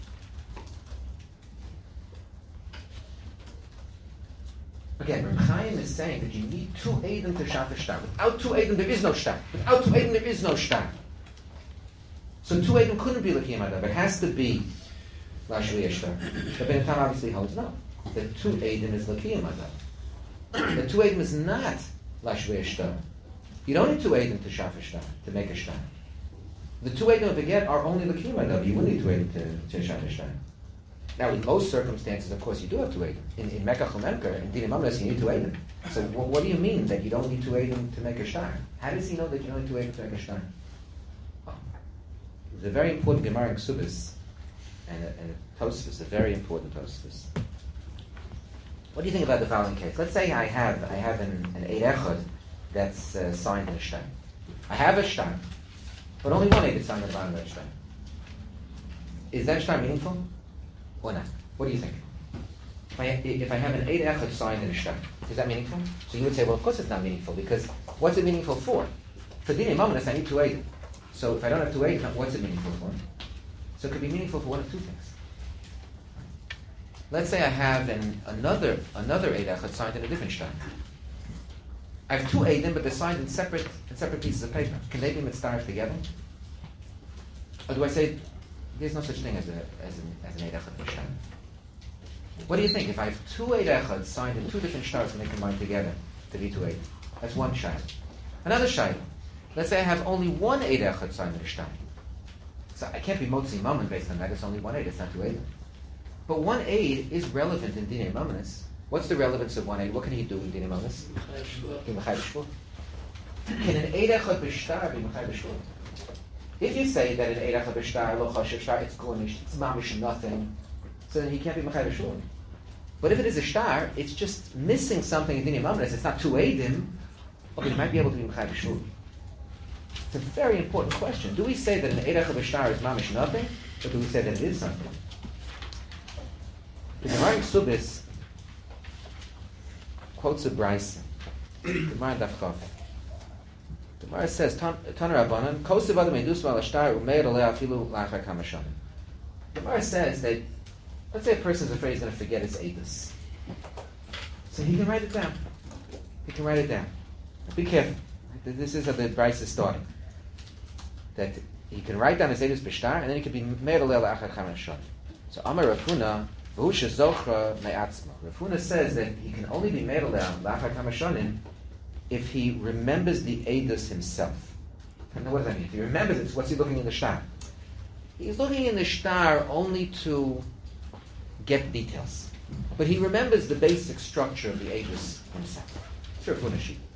Again, Reb Chaim is saying that you need two Eidim to shafer shtar. Without two Eidim, there is no shtar. Without two Eidim, there is no shtar. So two Eidim couldn't be L'kiyam Adav. It has to be Lashviyah shtar. Rabbeinu Tam obviously holds no. That two Eidim is L'kiyam Adav. That two Eidim is not Lashviyah shtar. You don't need two Eidim to shafer shtar, to make a shtar. The two Eidim of the get are only L'kiyam Adav. You wouldn't need two Eidim to, to shafer shtar. Now, in most circumstances, of course, you do have two Eidim. In, in Mekach Umemker, in Dinei Mamres, you need two Eidim. So what, what do you mean that you don't need two Eidim to make a shtar? How does he know that you don't need two Eidim to make a shtar? Oh. It's a very important Gemara in Ksubis, and a, and a Tosfos, a very important Tosfos. What do you think about the following case? Let's say I have I have an, an Eid Echad that's uh, signed in a shtar. I have a shtar, but only one Eid is signed in the bottom of that shtar. Is that shtar meaningful? Or not? What do you think? If I, if I have an Eid Echad signed in a shtar, is that meaningful? So you would say, well, of course it's not meaningful, because what's it meaningful for? For Dinei Mamres, I need two Eidim. So if I don't have two Eidim, what's it meaningful for? So it could be meaningful for one of two things. Let's say I have an, another another Eid Echad signed in a different shtar. I have two Eidim, but they're signed in separate in separate pieces of paper. Can they be mitzvah together? Or do I say, there's no such thing as, a, as an, as an Eid Echad in a shtar? What do you think? If I have two Eid Echad signed in two different shtars and they combine together to be two Eid, that's one shayla. Another shayla. Let's say I have only one Eid Echad signed in a shtar. So I can't be motzi mammon based on that. It's only one Eid. It's not two Eid. But one Eid is relevant in Dinei Mamres. What's the relevance of one Eid? What can he do in Dinei Mamres? Be Mechai B'Shvur. Can an Eid Echad b'shtar be Mechai B'Shvur? If you say that an Eid Echad b'shtar, lo chashiv shtar, it's gornish, it's mamish nothing, so then he can't be Mechai B'Shvur. But if it is a shtar, it's just missing something in Dinei Mamres. It's not two Eidim. Okay, he might be able to be Mechai B'Shvur. It's a very important question. Do we say that an Eid Echad b'shtar is mamish nothing, or do we say that it is something? The Gemara in Ksubis quotes a brayso. The Gemara in Daf Chav. The Gemara says, Taner Rabbanan, Kosev Adam Edus Val Ashtar Umeir Alei Afilu Lachar Kama Shanim. The Gemara says that, let's say a person is afraid he's going to forget his Edus. So he can write it down. He can write it down. Be careful. This is how the brayso is starting. That he can write down his Edus B'shtar, and then he can be Umeir Alei Lachar Kama Shanim. So Amar Rav Huna, Rav Huna says that he can only be made aleim lachar kama shonim if he remembers the edus himself. And what does that mean? If he remembers it, what's he looking in the shtar? He's looking in the shtar only to get details, but he remembers the basic structure of the edus himself. It's Rav Huna sheet.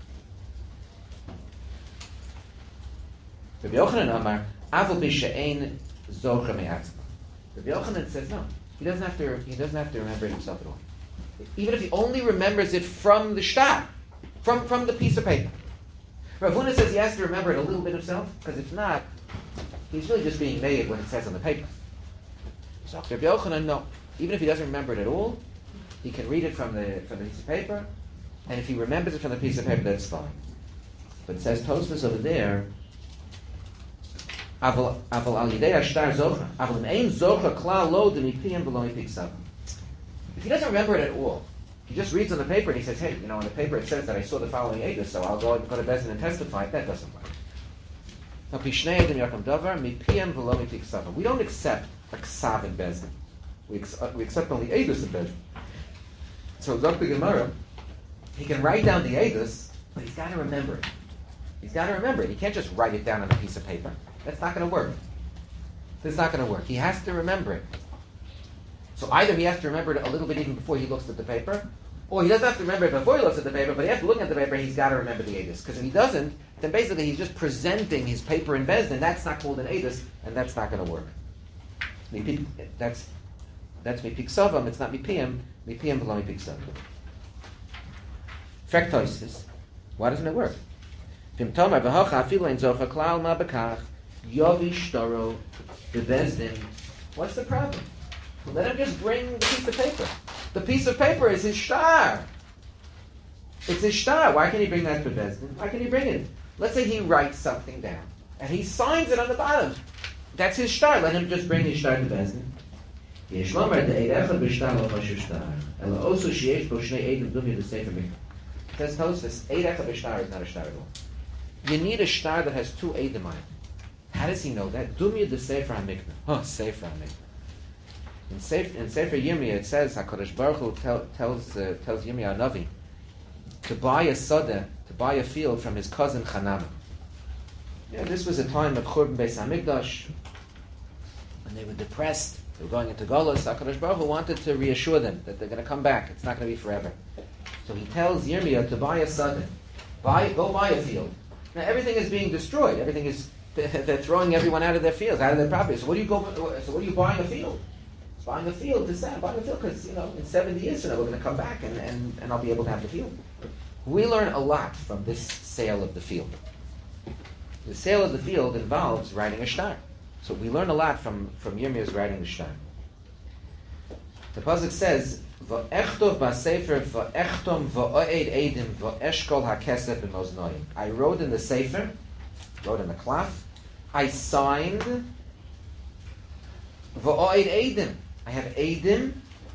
Rabbi Yochanan Amar Aval b'she'ein zocher me'atzma. Rabbi Yochanan says no. He doesn't have to. He doesn't have to remember it himself at all. Even if he only remembers it from the shtar, from from the piece of paper. Rav Huna says he has to remember it a little bit himself, because if not, he's really just being made what it says on the paper. So Rabbi Yochanan, no. Even if he doesn't remember it at all, he can read it from the from the piece of paper, and if he remembers it from the piece of paper, that's fine. But it says Tosfos over there. If he doesn't remember it at all, he just reads on the paper and he says, hey, you know, on the paper it says that I saw the following edus, so I'll go, go to Bezdin and testify. That doesn't work. We don't accept a ksav in Bezdin. We, ex- we accept only edus in Bezdin. So Doctor Gemara, he can write down the edus, but he's got to remember it. He's got to remember it. He can't just write it down on a piece of paper. That's not going to work. That's not going to work. He has to remember it. So either he has to remember it a little bit even before he looks at the paper, or he doesn't have to remember it before he looks at the paper, but after looking at the paper, he's got to remember the edus. Because if he doesn't, then basically he's just presenting his paper in Bezdin. That's not called an edus, and that's not going to work. Mipi, that's that's mipik savam. It's not mipiyim. Mipiyim below mipik savam. Frektosis. Why doesn't it work? Pim tomar v'hocha afilu ein zocha klal ma bekach yovi shtoro bebezdin. What's the problem? Let him just bring the piece of paper. The piece of paper is his shtar. It's his shtar. Why can't he bring that to bezdin? Why can't he bring it? Let's say he writes something down and he signs it on the bottom. That's his shtar. Let him just bring his shtar to bezdin. Says Tosfos, Eid Echad B'Shtar is not a shtar at all. You need a shtar that has two Eidim on it. How does he know that? Dumya the Sefer HaMiknah. Oh, Sefer HaMiknah. In Sefer, in Sefer Yirmiyah it says, HaKadosh Baruch Hu tell, tells, uh, tells Yirmiyah Navi to buy a soda, to buy a field from his cousin Chanama. Yeah, this was a time of Churban Beis HaMikdash, and they were depressed. They were going into Golos. HaKadosh Baruch Hu wanted to reassure them that they're going to come back. It's not going to be forever. So he tells Yirmiyah to buy a soda. Buy, go buy a field. Now everything is being destroyed. Everything is, they're throwing everyone out of their fields, out of their property. So what do you go? So what are you buying a field? It's buying a field to sell. Buying a field because you know in seventy years from now we're going to come back and, and, and I'll be able to have the field. We learn a lot from this sale of the field. The sale of the field involves writing a shtar. So we learn a lot from from Yirmiyah's writing the shtar. The pasuk says, "Va'echtov ba'sefer va'echtom va'oed edim va'eshkol hakesef b'moznoim." I wrote in the sefer, wrote in the cloth. I signed va'oed edim. I have edim,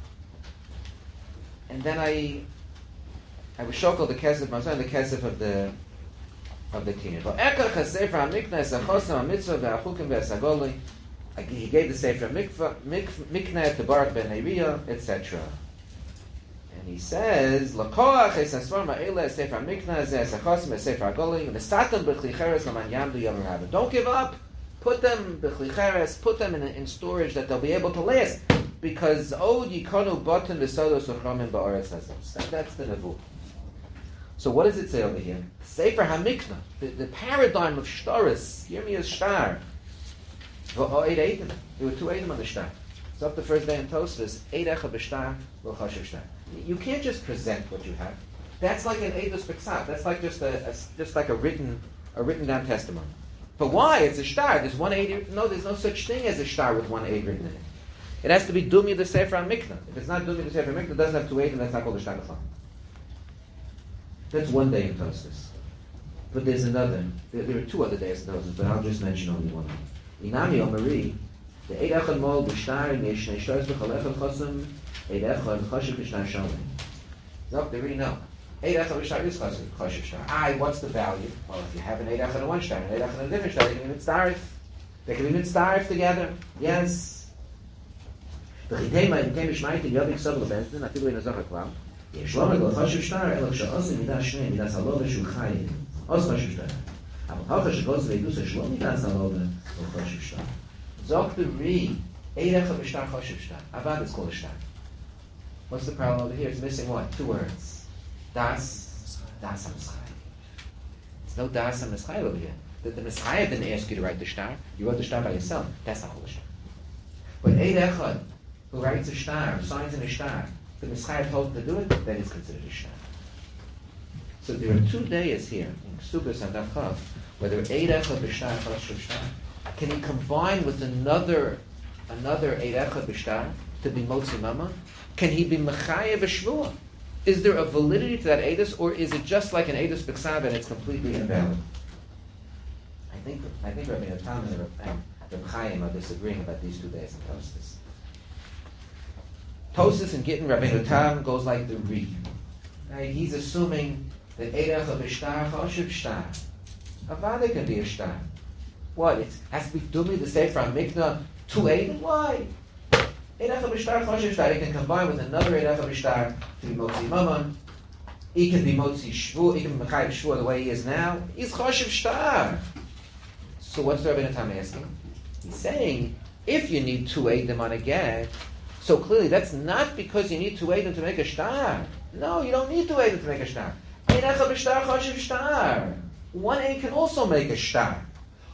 and then I I was shokol the kesef b'moznoim, the kesef of the of the kinyan. Va'ekach hasefer hamikna esachosam hamitzvah ve'achukim ve'esagoli. He gave the Sefer Mikneh to Barak ben Neriah, et cetera. And he says, "Lakoach es asvar ma'ele Sefer Mikneh ze esachosim Sefer Hagolim v'satam b'chlicheres laman yamdu yom rabin." Don't give up. Put them b'chlicheres. Put them in, in storage that they'll be able to last. Because od yikonu botan v'sodos uchramim ba'aretz hazos. That's the nevuah. So what does it say over here? Sefer HaMikneh, the, the paradigm of shtaris, Yirmiyah's shtar. There were two Eidim on the shtar. So up the first day in Tosfos, Eid Echad B'Shtar, Lo Chashiv Shtar. You can't just present what you have. That's like an Eidus B'Ksav. That's like just a, a just like a written a written down testimony. But why? It's a shtar. There's one Eid. No, there's no such thing as a shtar with one Eid written in it. It has to be Dumya the Sefer HaMikneh. If it's not Dumya the Sefer HaMikneh, it doesn't have two Eidim. That's not called a shtar B'Chlam. That's one day in Tosfos. But there's another. There, there are two other days in Tosfos, but I'll just mention only one. Inami Omari, the Eid Echad Mol B'Shtar Yeshnei Shtaros B'Chol Echad Chosam Eid Echad Chashiv B'Shtar Shalom. No, they really know. Eid Echad B'Shtar is Chashiv Shtar. Aye, what's the value? Well, if you have an Eid Echad in one shtar and an Eid Echad in a different shtar, they can be mitzdarif. They can be mitzdarif together. Yes. V'chitei ma'im kem Yishmaitim Yodik Sob L'Bezdin Afilu in Azach HaKlam Yeshlom Echad Chashiv Shtar Elok Sha'osim Midas Shnei Midas Halol V'Shu Chayim Os Chashiv Shtar. Aber Chashiv Shtar Midas Halol Chashiv Shtar. Zok the Ri, Eid Echad B'Shtar Chashiv Shtar. Avad is called a shtar. What's the problem over here? It's missing what? Two words. Das, Das HaMeschai. There's no Das HaMeschai over here. The, the Messiah didn't ask you to write the shtar. You wrote the shtar by yourself. That's not called a shtar. But Eid Echad, who writes a shtar, who signs in a shtar, the Messiah told him to do it, then it's considered a shtar. So there are two days here in Ksubas and Daf Chav, whether Eid Echad B'Shtar Chashiv Shtar. Can he combine with another another Eid Echad B'Shtar to be Motzi Mama? Can he be Mechayev Shvuah? Is there a validity to that Eidus, or is it just like an Eidus B'Ksav and it's completely invalid? I think I think Rabbi Natan and Rabbi Chaim are disagreeing about these two days in Tosfos. Tosfos and Gittin, Rabbi Natan goes like the Ri. Right? He's assuming that Eid Echad B'Shtar Chashiv Shtar. Avada can be a shtar. What? It has to be Dumi, the Sefer HaMikneh, two Eidim? Why? Eid Echad B'Shtar Chashiv Shtar. It can combine with another Eid Echad B'Shtar to be Motzi Mammon. He can be Motzi Shvuah. He can be Mechayev Shvuah the way he is now. He's Chashiv Shtar. So what's Rabbi Natan asking? He's saying, if you need two Eidim on a get, so clearly that's not because you need two Eidim to make a shtar. No, you don't need two Eidim to make a shtar. Eid Echad B'Shtar Chashiv Shtar. One Eid can also make a shtar.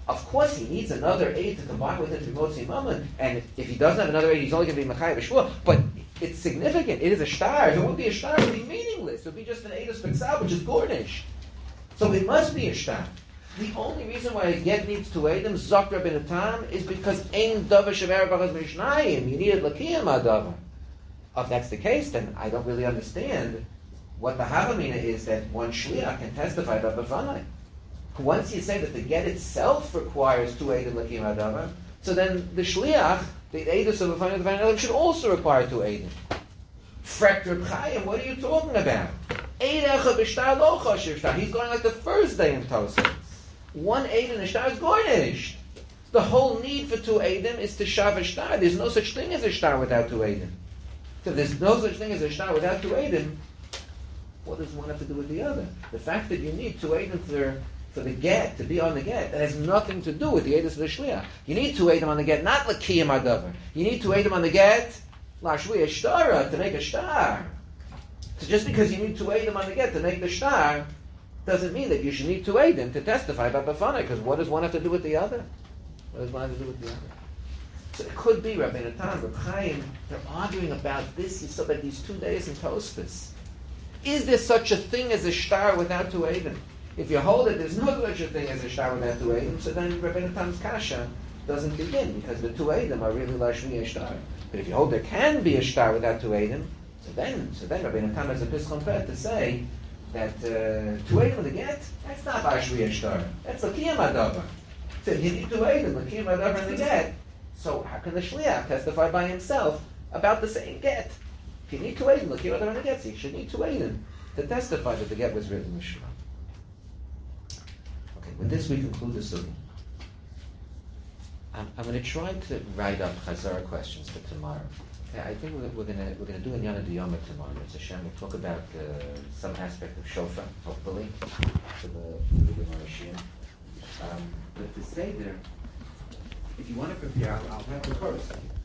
Of course, he needs another aid to combine with it to Motzi Mammon, and if he doesn't have another aid, he's only going to be Machayev Shvua. But it's significant. It is a star. If it wouldn't be a star, it would be meaningless. It would be just an aid of Spexal, which is garnished. So it must be a star. The only reason why a get needs two aidim, Zok Rabbeinu Tam, is because Ein Davar Shever Bachas Mishnayim. You need Lakiyam Adavar. If that's the case, then I don't really understand what the Havamina is that one Shliach can testify about B'fanai. Once you say that the get itself requires two aidim Lakiyam Adavar, so then the Shliach, the aidus of B'fanai B'fanai should also require two aidim. Frek Reb Chaim, what are you talking about? Eid Echa B'shtar Lo Choshev Shtar. He's going like the first day in Tosafos. One aid in a shtar is garnished. The whole need for two aidim is to shav a shtar. There's no such thing as a shtar without two aidim. So if there's no such thing as a shtar without two aidim, what does one have to do with the other? The fact that you need two aidim for, for the get, to be on the get, that has nothing to do with the aidus of the shliach. You need two aidim on the get, not l'kiyam adavar. You need two aidim on the get, la'shvi a shtara, to make a shtar. So just because you need two aidim on the get to make the shtar, doesn't mean that you should need two aidim to testify about B'fanai, because what does one have to do with the other? What does one have to do with the other? So it could be, Rabbi Natan, Reb Chaim, they're arguing about this, you saw about these two days in Tosfos. Is there such a thing as a shtar without two aidim? If you hold it, there's no such a thing as a shtar without two aidim, so then Rabbi Natan's kasha doesn't begin, because the two aidim are really lashmi a shtar. But if you hold there can be a shtar without two aidim, so then, so then Rabbi Natan has a pischon pet to say that uh, two aidim on the get, that's not Bashri Ashtar. That's Lakiyam Adavar. So you need two aidim, Lakiyam Adavar in the get. So how can the Shliach testify by himself about the same get? If you need two aidim, Lakiyam Adavar in the get, so you should need two aidim to testify that the get was written with Shema. Okay, with this we conclude the sugi. I'm, I'm going to try to write up Chazara questions for tomorrow. I think we're, we're gonna we're gonna do in Yana Diyama tomorrow. It's a shame. We'll talk about uh, some aspect of shofar, hopefully, for the for the Gemara Shia. Um, but to say there, if you want to prepare, I'll, I'll have the chorus.